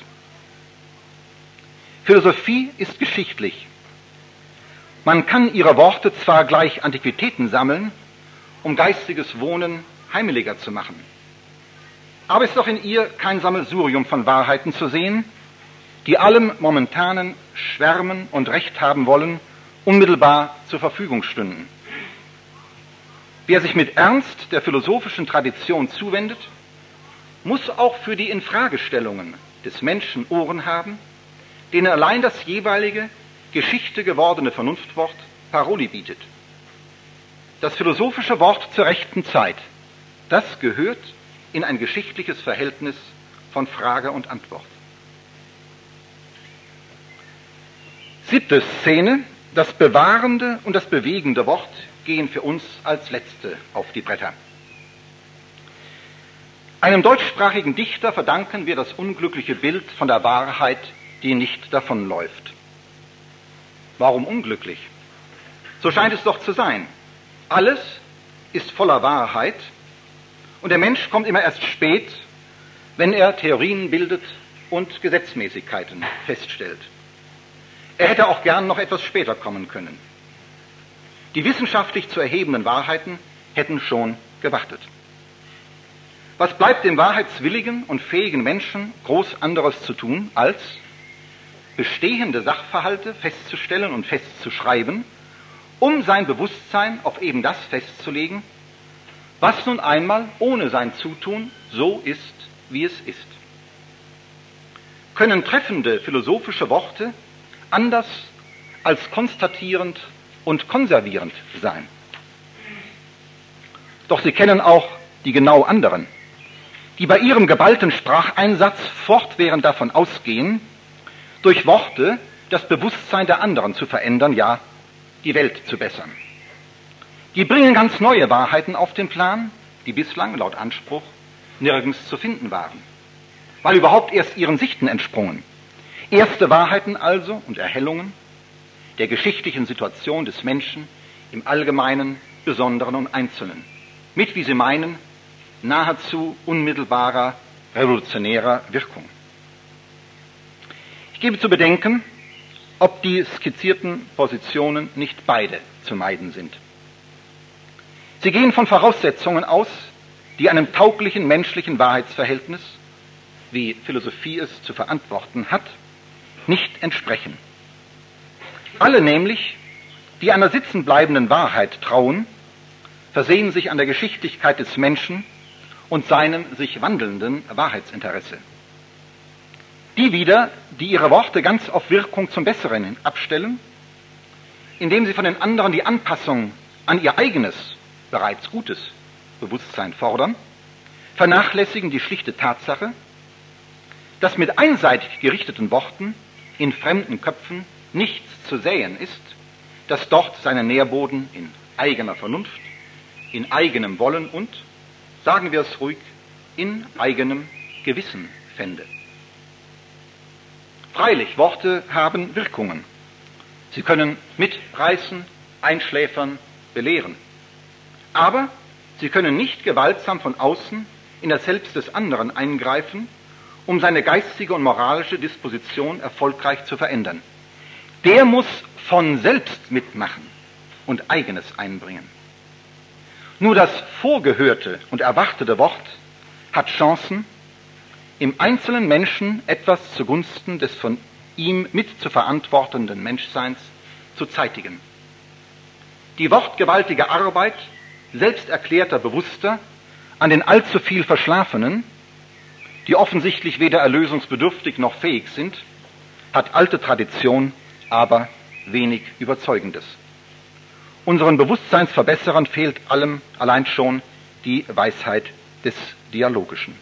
Philosophie ist geschichtlich. Man kann ihre Worte zwar gleich Antiquitäten sammeln, um geistiges Wohnen heimeliger zu machen, aber es ist doch in ihr kein Sammelsurium von Wahrheiten zu sehen, die allem momentanen Schwärmen und Recht haben wollen unmittelbar zur Verfügung stünden. Wer sich mit Ernst der philosophischen Tradition zuwendet, muss auch für die Infragestellungen des Menschen Ohren haben, denen allein das jeweilige Geschichte gewordene Vernunftwort Paroli bietet. Das philosophische Wort zur rechten Zeit, das gehört in ein geschichtliches Verhältnis von Frage und Antwort. Siebte Szene: Das bewahrende und das bewegende Wort gehen für uns als letzte auf die Bretter. Einem deutschsprachigen Dichter verdanken wir das unglückliche Bild von der Wahrheit, die nicht davonläuft. Warum unglücklich? So scheint es doch zu sein. Alles ist voller Wahrheit und der Mensch kommt immer erst spät, wenn er Theorien bildet und Gesetzmäßigkeiten feststellt. Er hätte auch gern noch etwas später kommen können. Die wissenschaftlich zu erhebenden Wahrheiten hätten schon gewartet. Was bleibt dem wahrheitswilligen und fähigen Menschen groß anderes zu tun, als bestehende Sachverhalte festzustellen und festzuschreiben, um sein Bewusstsein auf eben das festzulegen, was nun einmal ohne sein Zutun so ist, wie es ist. Können treffende philosophische Worte anders als konstatierend und konservierend sein? Doch sie kennen auch die genau anderen, die bei ihrem geballten Spracheinsatz fortwährend davon ausgehen, durch Worte das Bewusstsein der anderen zu verändern, ja, die Welt zu bessern. Die bringen ganz neue Wahrheiten auf den Plan, die bislang laut Anspruch nirgends zu finden waren, weil überhaupt erst ihren Sichten entsprungen. Erste Wahrheiten also und Erhellungen der geschichtlichen Situation des Menschen im Allgemeinen, Besonderen und Einzelnen, mit, wie sie meinen, nahezu unmittelbarer, revolutionärer Wirkung. Ich gebe zu bedenken, ob die skizzierten Positionen nicht beide zu meiden sind. Sie gehen von Voraussetzungen aus, die einem tauglichen menschlichen Wahrheitsverhältnis, wie Philosophie es zu verantworten hat, nicht entsprechen. Alle nämlich, die einer sitzenbleibenden Wahrheit trauen, versehen sich an der Geschichtlichkeit des Menschen und seinem sich wandelnden Wahrheitsinteresse. Die wieder, die ihre Worte ganz auf Wirkung zum Besseren abstellen, indem sie von den anderen die Anpassung an ihr eigenes, bereits gutes Bewusstsein fordern, vernachlässigen die schlichte Tatsache, dass mit einseitig gerichteten Worten in fremden Köpfen nichts zu säen ist, das dort seinen Nährboden in eigener Vernunft, in eigenem Wollen und, sagen wir es ruhig, in eigenem Gewissen fände. Freilich, Worte haben Wirkungen. Sie können mitreißen, einschläfern, belehren. Aber sie können nicht gewaltsam von außen in das Selbst des anderen eingreifen, um seine geistige und moralische Disposition erfolgreich zu verändern. Der muss von selbst mitmachen und Eigenes einbringen. Nur das vorgehörte und erwartete Wort hat Chancen, im einzelnen Menschen etwas zugunsten des von ihm mit zu verantwortenden Menschseins zu zeitigen. Die wortgewaltige Arbeit selbsterklärter Bewusster an den allzu viel Verschlafenen, die offensichtlich weder erlösungsbedürftig noch fähig sind, hat alte Tradition, aber wenig Überzeugendes. Unseren Bewusstseinsverbesserern fehlt allem allein schon die Weisheit des Dialogischen.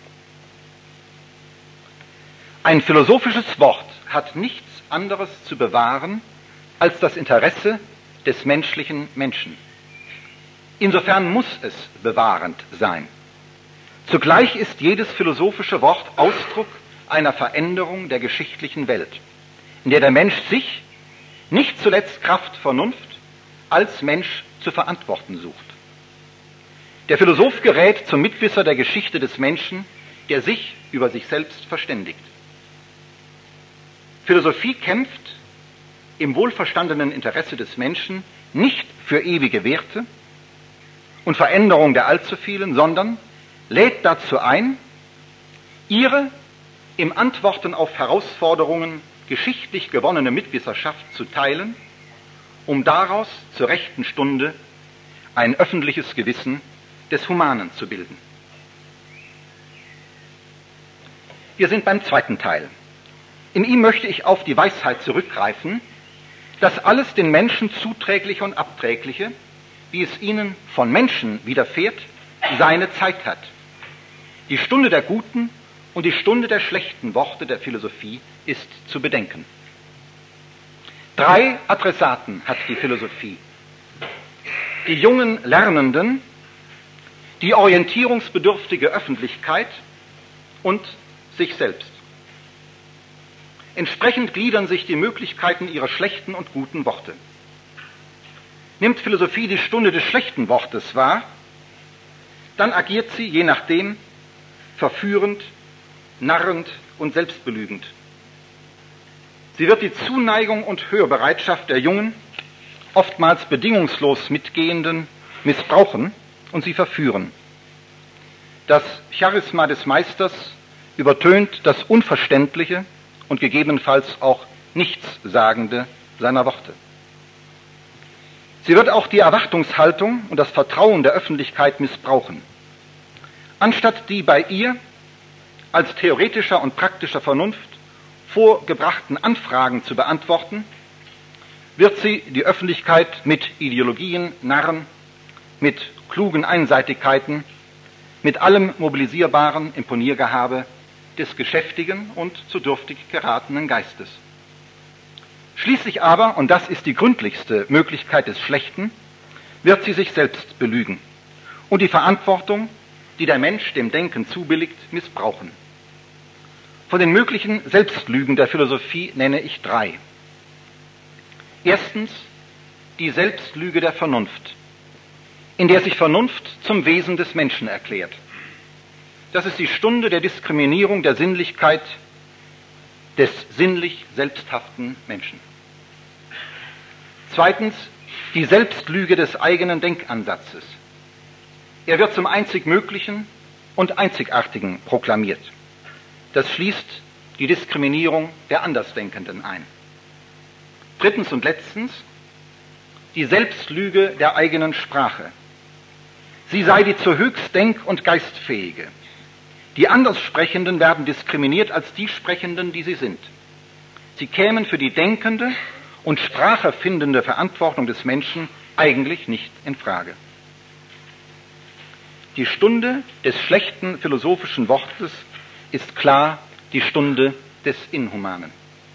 Ein philosophisches Wort hat nichts anderes zu bewahren als das Interesse des menschlichen Menschen. Insofern muss es bewahrend sein. Zugleich ist jedes philosophische Wort Ausdruck einer Veränderung der geschichtlichen Welt, in der der Mensch sich, nicht zuletzt Kraft Vernunft, als Mensch zu verantworten sucht. Der Philosoph gerät zum Mitwisser der Geschichte des Menschen, der sich über sich selbst verständigt. Philosophie kämpft im wohlverstandenen Interesse des Menschen nicht für ewige Werte und Veränderung der allzu vielen, sondern lädt dazu ein, ihre im Antworten auf Herausforderungen geschichtlich gewonnene Mitwisserschaft zu teilen, um daraus zur rechten Stunde ein öffentliches Gewissen des Humanen zu bilden. Wir sind beim zweiten Teil. In ihm möchte ich auf die Weisheit zurückgreifen, dass alles den Menschen Zuträgliche und Abträgliche, wie es ihnen von Menschen widerfährt, seine Zeit hat. Die Stunde der guten und die Stunde der schlechten Worte der Philosophie ist zu bedenken. Drei Adressaten hat die Philosophie: die jungen Lernenden, die orientierungsbedürftige Öffentlichkeit und sich selbst. Entsprechend gliedern sich die Möglichkeiten ihrer schlechten und guten Worte. Nimmt Philosophie die Stunde des schlechten Wortes wahr, dann agiert sie, je nachdem, verführend, narrend und selbstbelügend. Sie wird die Zuneigung und Hörbereitschaft der Jungen, oftmals bedingungslos Mitgehenden, missbrauchen und sie verführen. Das Charisma des Meisters übertönt das Unverständliche und gegebenenfalls auch Nichtssagende seiner Worte. Sie wird auch die Erwartungshaltung und das Vertrauen der Öffentlichkeit missbrauchen. Anstatt die bei ihr als theoretischer und praktischer Vernunft vorgebrachten Anfragen zu beantworten, wird sie die Öffentlichkeit mit Ideologien narren, mit klugen Einseitigkeiten, mit allem mobilisierbaren Imponiergehabe des geschäftigen und zu dürftig geratenen Geistes. Schließlich aber, und das ist die gründlichste Möglichkeit des Schlechten, wird sie sich selbst belügen und die Verantwortung, die der Mensch dem Denken zubilligt, missbrauchen. Von den möglichen Selbstlügen der Philosophie nenne ich drei. Erstens die Selbstlüge der Vernunft, in der sich Vernunft zum Wesen des Menschen erklärt. Das ist die Stunde der Diskriminierung der Sinnlichkeit des sinnlich selbsthaften Menschen. Zweitens die Selbstlüge des eigenen Denkansatzes. Er wird zum einzig Möglichen und Einzigartigen proklamiert. Das schließt die Diskriminierung der Andersdenkenden ein. Drittens und letztens die Selbstlüge der eigenen Sprache. Sie sei die zur höchst denk- und geistfähige. Die Anderssprechenden werden diskriminiert als die Sprechenden, die sie sind. Sie kämen für die denkende und spracherfindende Verantwortung des Menschen eigentlich nicht in Frage. Die Stunde des schlechten philosophischen Wortes ist klar die Stunde des Inhumanen.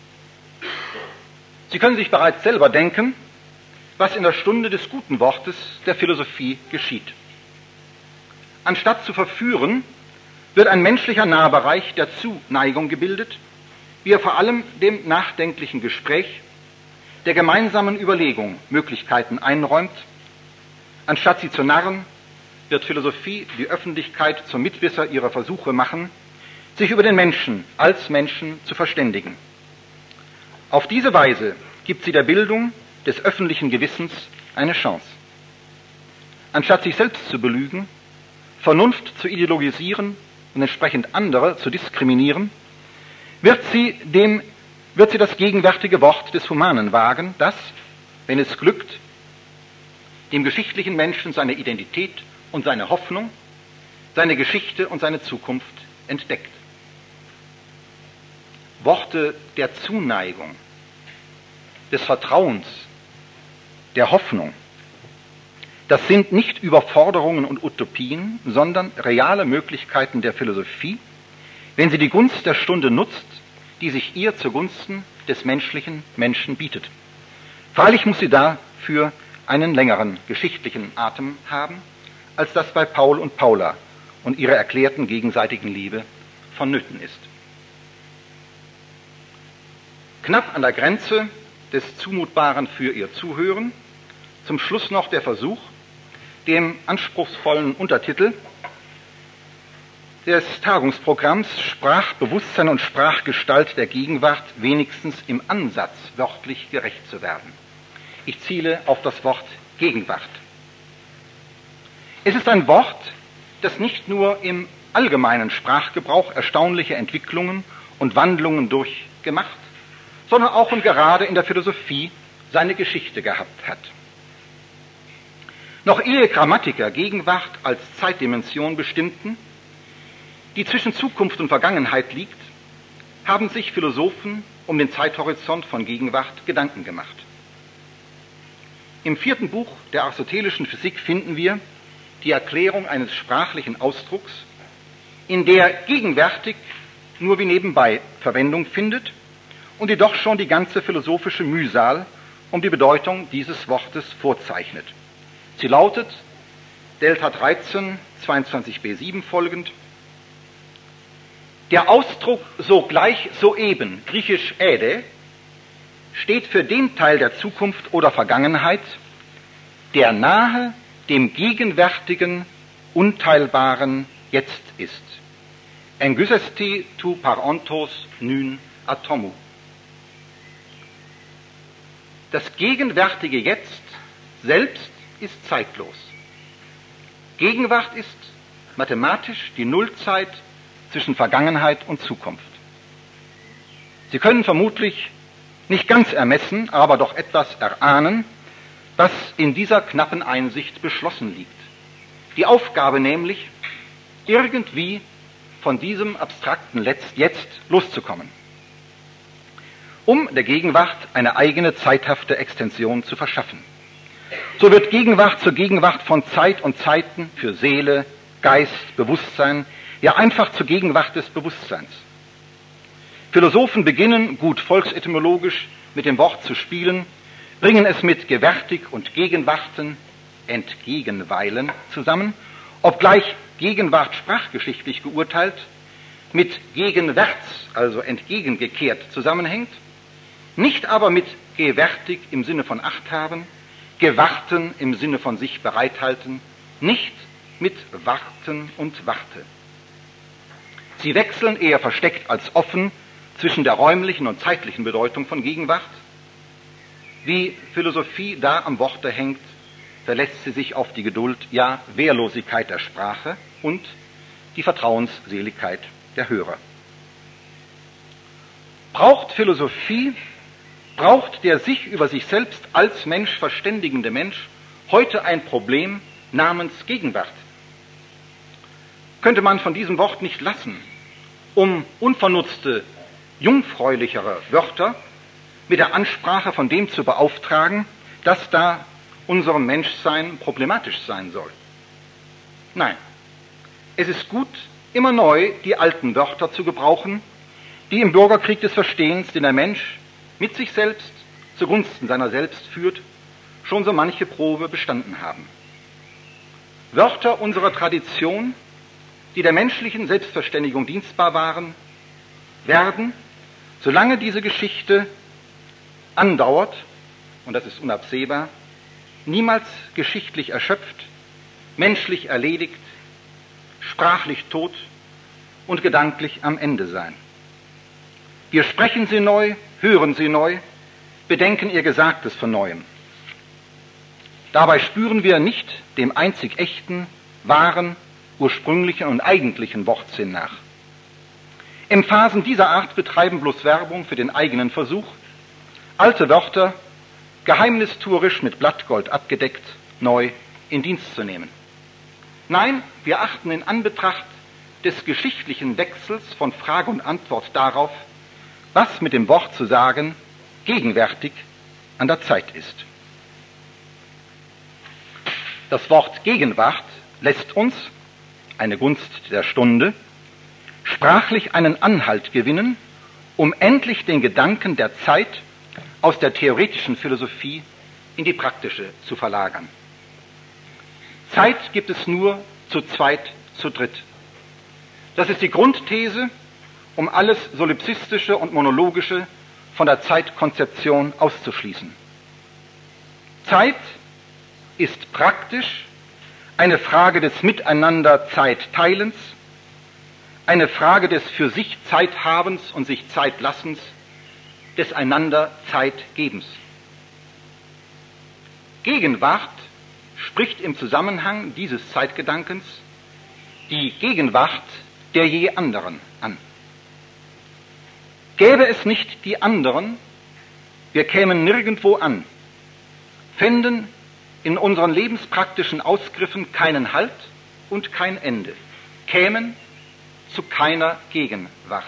Sie können sich bereits selber denken, was in der Stunde des guten Wortes der Philosophie geschieht. Anstatt zu verführen, wird ein menschlicher Nahbereich der Zuneigung gebildet, wie er vor allem dem nachdenklichen Gespräch, der gemeinsamen Überlegung Möglichkeiten einräumt. Anstatt sie zu narren, wird Philosophie die Öffentlichkeit zum Mitwisser ihrer Versuche machen, sich über den Menschen als Menschen zu verständigen. Auf diese Weise gibt sie der Bildung des öffentlichen Gewissens eine Chance. Anstatt sich selbst zu belügen, Vernunft zu ideologisieren und entsprechend andere zu diskriminieren, wird sie, dem, wird sie das gegenwärtige Wort des Humanen wagen, das, wenn es glückt, dem geschichtlichen Menschen seine Identität und seine Hoffnung, seine Geschichte und seine Zukunft entdeckt. Worte der Zuneigung, des Vertrauens, der Hoffnung, das sind nicht Überforderungen und Utopien, sondern reale Möglichkeiten der Philosophie, wenn sie die Gunst der Stunde nutzt, die sich ihr zugunsten des menschlichen Menschen bietet. Freilich muss sie dafür einen längeren geschichtlichen Atem haben, als das bei Paul und Paula und ihrer erklärten gegenseitigen Liebe vonnöten ist. Knapp an der Grenze des Zumutbaren für ihr Zuhören, zum Schluss noch der Versuch, dem anspruchsvollen Untertitel des Tagungsprogramms Sprachbewusstsein und Sprachgestalt der Gegenwart wenigstens im Ansatz wörtlich gerecht zu werden. Ich ziele auf das Wort Gegenwart. Es ist ein Wort, das nicht nur im allgemeinen Sprachgebrauch erstaunliche Entwicklungen und Wandlungen durchgemacht, sondern auch und gerade in der Philosophie seine Geschichte gehabt hat. Noch ehe Grammatiker Gegenwart als Zeitdimension bestimmten, die zwischen Zukunft und Vergangenheit liegt, haben sich Philosophen um den Zeithorizont von Gegenwart Gedanken gemacht. Im vierten Buch der aristotelischen Physik finden wir die Erklärung eines sprachlichen Ausdrucks, in der gegenwärtig nur wie nebenbei Verwendung findet und die doch schon die ganze philosophische Mühsal um die Bedeutung dieses Wortes vorzeichnet. Sie lautet, Delta dreizehn, zweiundzwanzig b sieben folgend, der Ausdruck sogleich soeben, griechisch äde, steht für den Teil der Zukunft oder Vergangenheit, der nahe dem gegenwärtigen, unteilbaren Jetzt ist. Engysesti tu parontos nyn atomu. Das gegenwärtige Jetzt selbst ist zeitlos. Gegenwart ist mathematisch die Nullzeit zwischen Vergangenheit und Zukunft. Sie können vermutlich nicht ganz ermessen, aber doch etwas erahnen, was in dieser knappen Einsicht beschlossen liegt. Die Aufgabe nämlich, irgendwie von diesem abstrakten Letzt jetzt loszukommen, um der Gegenwart eine eigene zeithafte Extension zu verschaffen. So wird Gegenwart zur Gegenwart von Zeit und Zeiten für Seele, Geist, Bewusstsein, ja einfach zur Gegenwart des Bewusstseins. Philosophen beginnen, gut volksetymologisch, mit dem Wort zu spielen, bringen es mit gewärtig und Gegenwarten, entgegenweilen zusammen, obgleich Gegenwart sprachgeschichtlich geurteilt mit gegenwärts, also entgegengekehrt zusammenhängt, nicht aber mit gewärtig im Sinne von Acht haben, gewarten im Sinne von sich bereithalten, nicht mit warten und warte. Sie wechseln eher versteckt als offen zwischen der räumlichen und zeitlichen Bedeutung von Gegenwart. Wie Philosophie da am Worte hängt, verlässt sie sich auf die Geduld, ja Wehrlosigkeit der Sprache und die Vertrauensseligkeit der Hörer. Braucht Philosophie, braucht der sich über sich selbst als Mensch verständigende Mensch heute ein Problem namens Gegenwart? Könnte man von diesem Wort nicht lassen, um unvernutzte, jungfräulichere Wörter mit der Ansprache von dem zu beauftragen, dass da unserem Menschsein problematisch sein soll? Nein, es ist gut, immer neu die alten Wörter zu gebrauchen, die im Bürgerkrieg des Verstehens, den der Mensch mit sich selbst zugunsten seiner selbst führt, schon so manche Probe bestanden haben. Wörter unserer Tradition, die der menschlichen Selbstverständigung dienstbar waren, werden, solange diese Geschichte andauert, und das ist unabsehbar, niemals geschichtlich erschöpft, menschlich erledigt, sprachlich tot und gedanklich am Ende sein. Wir sprechen sie neu, hören sie neu, bedenken ihr Gesagtes von Neuem. Dabei spüren wir nicht dem einzig echten, wahren, ursprünglichen und eigentlichen Wortsinn nach. Emphasen dieser Art betreiben bloß Werbung für den eigenen Versuch, alte Wörter geheimnistuerisch mit Blattgold abgedeckt, neu in Dienst zu nehmen. Nein, wir achten in Anbetracht des geschichtlichen Wechsels von Frage und Antwort darauf, was mit dem Wort zu sagen gegenwärtig an der Zeit ist. Das Wort Gegenwart lässt uns, eine Gunst der Stunde, sprachlich einen Anhalt gewinnen, um endlich den Gedanken der Zeit aus der theoretischen Philosophie in die praktische zu verlagern. Zeit gibt es nur zu zweit, zu dritt. Das ist die Grundthese, um alles Solipsistische und Monologische von der Zeitkonzeption auszuschließen. Zeit ist praktisch eine Frage des Miteinander-Zeitteilens, eine Frage des für sich Zeithabens und sich Zeitlassens, des einander Zeitgebens. Gegenwart spricht im Zusammenhang dieses Zeitgedankens die Gegenwart der je anderen an. Gäbe es nicht die anderen, wir kämen nirgendwo an, fänden in unseren lebenspraktischen Ausgriffen keinen Halt und kein Ende, kämen zu keiner Gegenwart.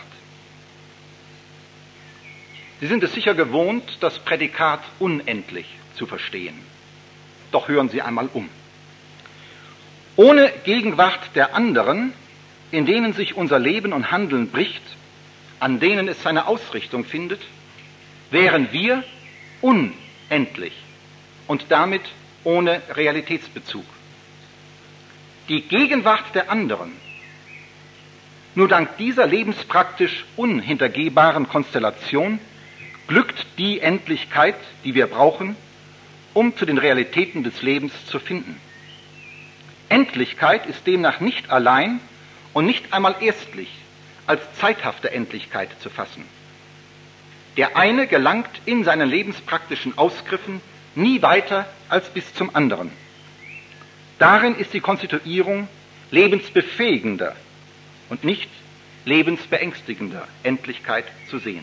Sie sind es sicher gewohnt, das Prädikat unendlich zu verstehen. Doch hören Sie einmal um. Ohne Gegenwart der anderen, in denen sich unser Leben und Handeln bricht, an denen es seine Ausrichtung findet, wären wir unendlich und damit ohne Realitätsbezug. Die Gegenwart der anderen, nur dank dieser lebenspraktisch unhintergehbaren Konstellation, glückt die Endlichkeit, die wir brauchen, um zu den Realitäten des Lebens zu finden. Endlichkeit ist demnach nicht allein und nicht einmal erstlich als zeithafte Endlichkeit zu fassen. Der eine gelangt in seinen lebenspraktischen Ausgriffen nie weiter als bis zum anderen. Darin ist die Konstituierung lebensbefähigender und nicht lebensbeängstigender Endlichkeit zu sehen.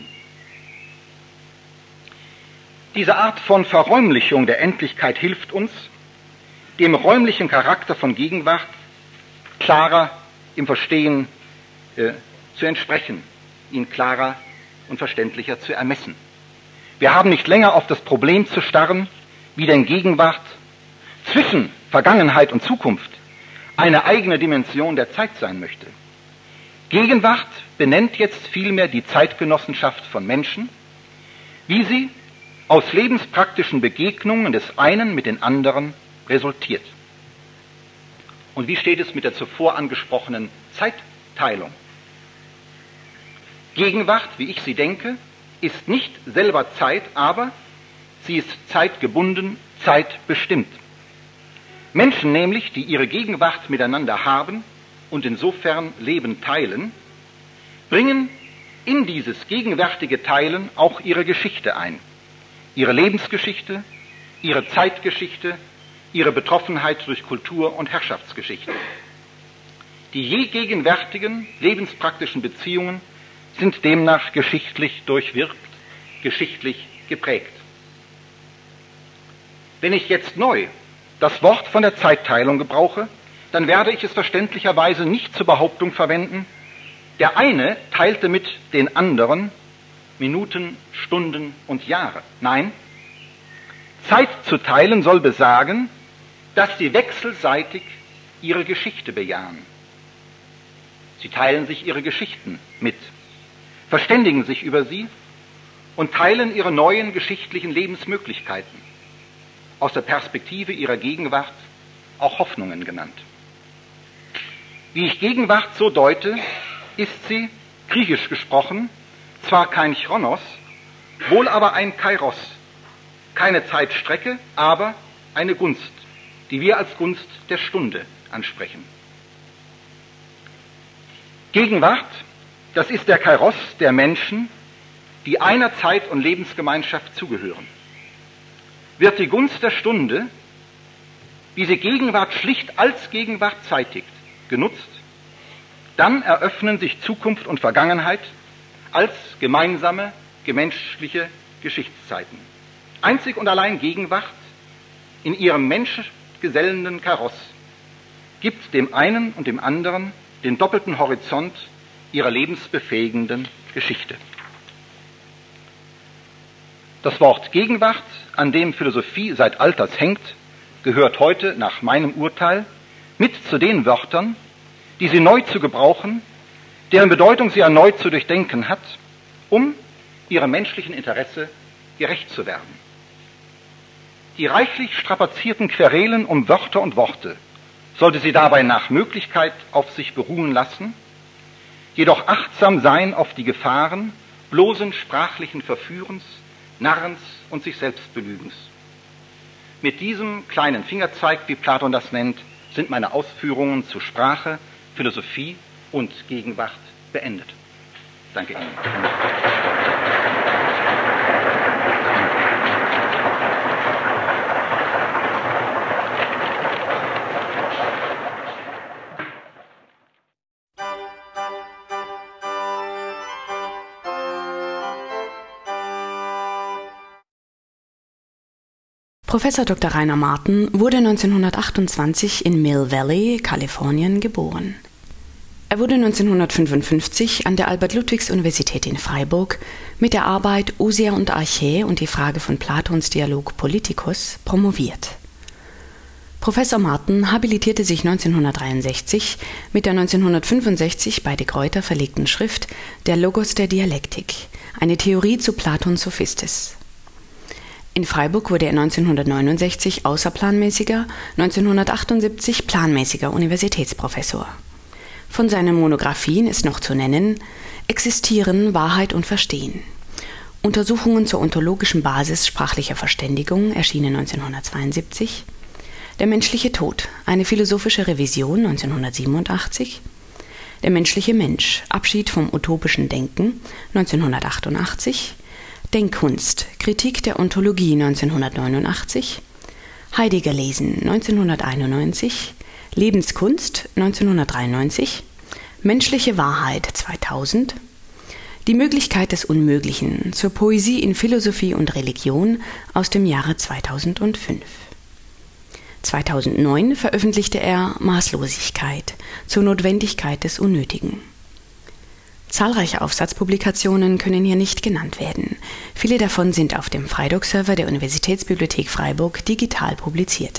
Diese Art von Verräumlichung der Endlichkeit hilft uns, dem räumlichen Charakter von Gegenwart klarer im Verstehen äh, zu entsprechen, ihn klarer und verständlicher zu ermessen. Wir haben nicht länger auf das Problem zu starren, wie denn Gegenwart zwischen Vergangenheit und Zukunft eine eigene Dimension der Zeit sein möchte. Gegenwart benennt jetzt vielmehr die Zeitgenossenschaft von Menschen, wie sie aus lebenspraktischen Begegnungen des einen mit den anderen resultiert. Und wie steht es mit der zuvor angesprochenen Zeitteilung? Gegenwart, wie ich sie denke, ist nicht selber Zeit, aber sie ist zeitgebunden, zeitbestimmt. Menschen nämlich, die ihre Gegenwart miteinander haben und insofern Leben teilen, bringen in dieses gegenwärtige Teilen auch ihre Geschichte ein. Ihre Lebensgeschichte, ihre Zeitgeschichte, ihre Betroffenheit durch Kultur- und Herrschaftsgeschichte. Die je gegenwärtigen lebenspraktischen Beziehungen sind demnach geschichtlich durchwirkt, geschichtlich geprägt. Wenn ich jetzt neu das Wort von der Zeitteilung gebrauche, dann werde ich es verständlicherweise nicht zur Behauptung verwenden, der eine teilte mit den anderen Minuten, Stunden und Jahre. Nein, Zeit zu teilen soll besagen, dass sie wechselseitig ihre Geschichte bejahen. Sie teilen sich ihre Geschichten mit, verständigen sich über sie und teilen ihre neuen geschichtlichen Lebensmöglichkeiten, aus der Perspektive ihrer Gegenwart auch Hoffnungen genannt. Wie ich Gegenwart so deute, ist sie, griechisch gesprochen, zwar kein Chronos, wohl aber ein Kairos, keine Zeitstrecke, aber eine Gunst, die wir als Gunst der Stunde ansprechen. Gegenwart, das ist der Kairos der Menschen, die einer Zeit- und Lebensgemeinschaft zugehören. Wird die Gunst der Stunde, wie sie Gegenwart schlicht als Gegenwart zeitigt, genutzt, dann eröffnen sich Zukunft und Vergangenheit als gemeinsame, gemenschliche Geschichtszeiten. Einzig und allein Gegenwart in ihrem menschgesellenden Kaross gibt dem einen und dem anderen den doppelten Horizont ihrer lebensbefähigenden Geschichte. Das Wort Gegenwart, an dem Philosophie seit Alters hängt, gehört heute nach meinem Urteil mit zu den Wörtern, die sie neu zu gebrauchen, deren Bedeutung sie erneut zu durchdenken hat, um ihrem menschlichen Interesse gerecht zu werden. Die reichlich strapazierten Querelen um Wörter und Worte sollte sie dabei nach Möglichkeit auf sich beruhen lassen, jedoch achtsam sein auf die Gefahren bloßen sprachlichen Verführens, Narrens und sich selbst Belügens. Mit diesem kleinen Fingerzeig, wie Platon das nennt, sind meine Ausführungen zu Sprache, Philosophie und Gegenwart beendet. Danke Ihnen. Professor Doktor Rainer Marten wurde neunzehnhundertachtundzwanzig in Mill Valley, Kalifornien, geboren. Er wurde neunzehnhundertfünfundfünfzig an der Albert-Ludwigs-Universität in Freiburg mit der Arbeit Ousia und Arché und die Frage von Platons Dialog Politikos promoviert. Professor Marten habilitierte sich neunzehnhundertdreiundsechzig mit der neunzehnhundertfünfundsechzig bei de Gruyter verlegten Schrift Der Logos der Dialektik, eine Theorie zu Platons Sophistis. In Freiburg wurde er neunzehnhundertneunundsechzig außerplanmäßiger, neunzehnhundertachtundsiebzig planmäßiger Universitätsprofessor. Von seinen Monographien ist noch zu nennen Existieren, Wahrheit und Verstehen. Untersuchungen zur ontologischen Basis sprachlicher Verständigung erschienen neunzehnhundertzweiundsiebzig. Der menschliche Tod, eine philosophische Revision neunzehnhundertsiebenundachtzig. Der menschliche Mensch, Abschied vom utopischen Denken neunzehnhundertachtundachtzig. Denkkunst, Kritik der Ontologie neunzehnhundertneunundachtzig, Heidegger lesen neunzehnhunderteinundneunzig, Lebenskunst neunzehnhundertdreiundneunzig, Menschliche Wahrheit zweitausend, Die Möglichkeit des Unmöglichen zur Poesie in Philosophie und Religion aus dem Jahre zweitausendfünf. zweitausendneun veröffentlichte er Maßlosigkeit zur Notwendigkeit des Unnötigen. Zahlreiche Aufsatzpublikationen können hier nicht genannt werden. Viele davon sind auf dem Freidoc-Server der Universitätsbibliothek Freiburg digital publiziert.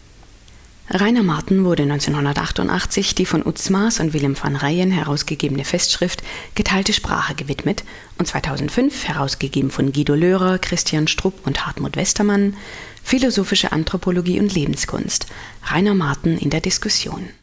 Rainer Marten wurde neunzehnhundertachtundachtzig die von Utz Maas und Willem van Rijen herausgegebene Festschrift Geteilte Sprache gewidmet und zweitausendfünf herausgegeben von Guido Löhrer, Christian Strupp und Hartmut Westermann Philosophische Anthropologie und Lebenskunst. Rainer Marten in der Diskussion.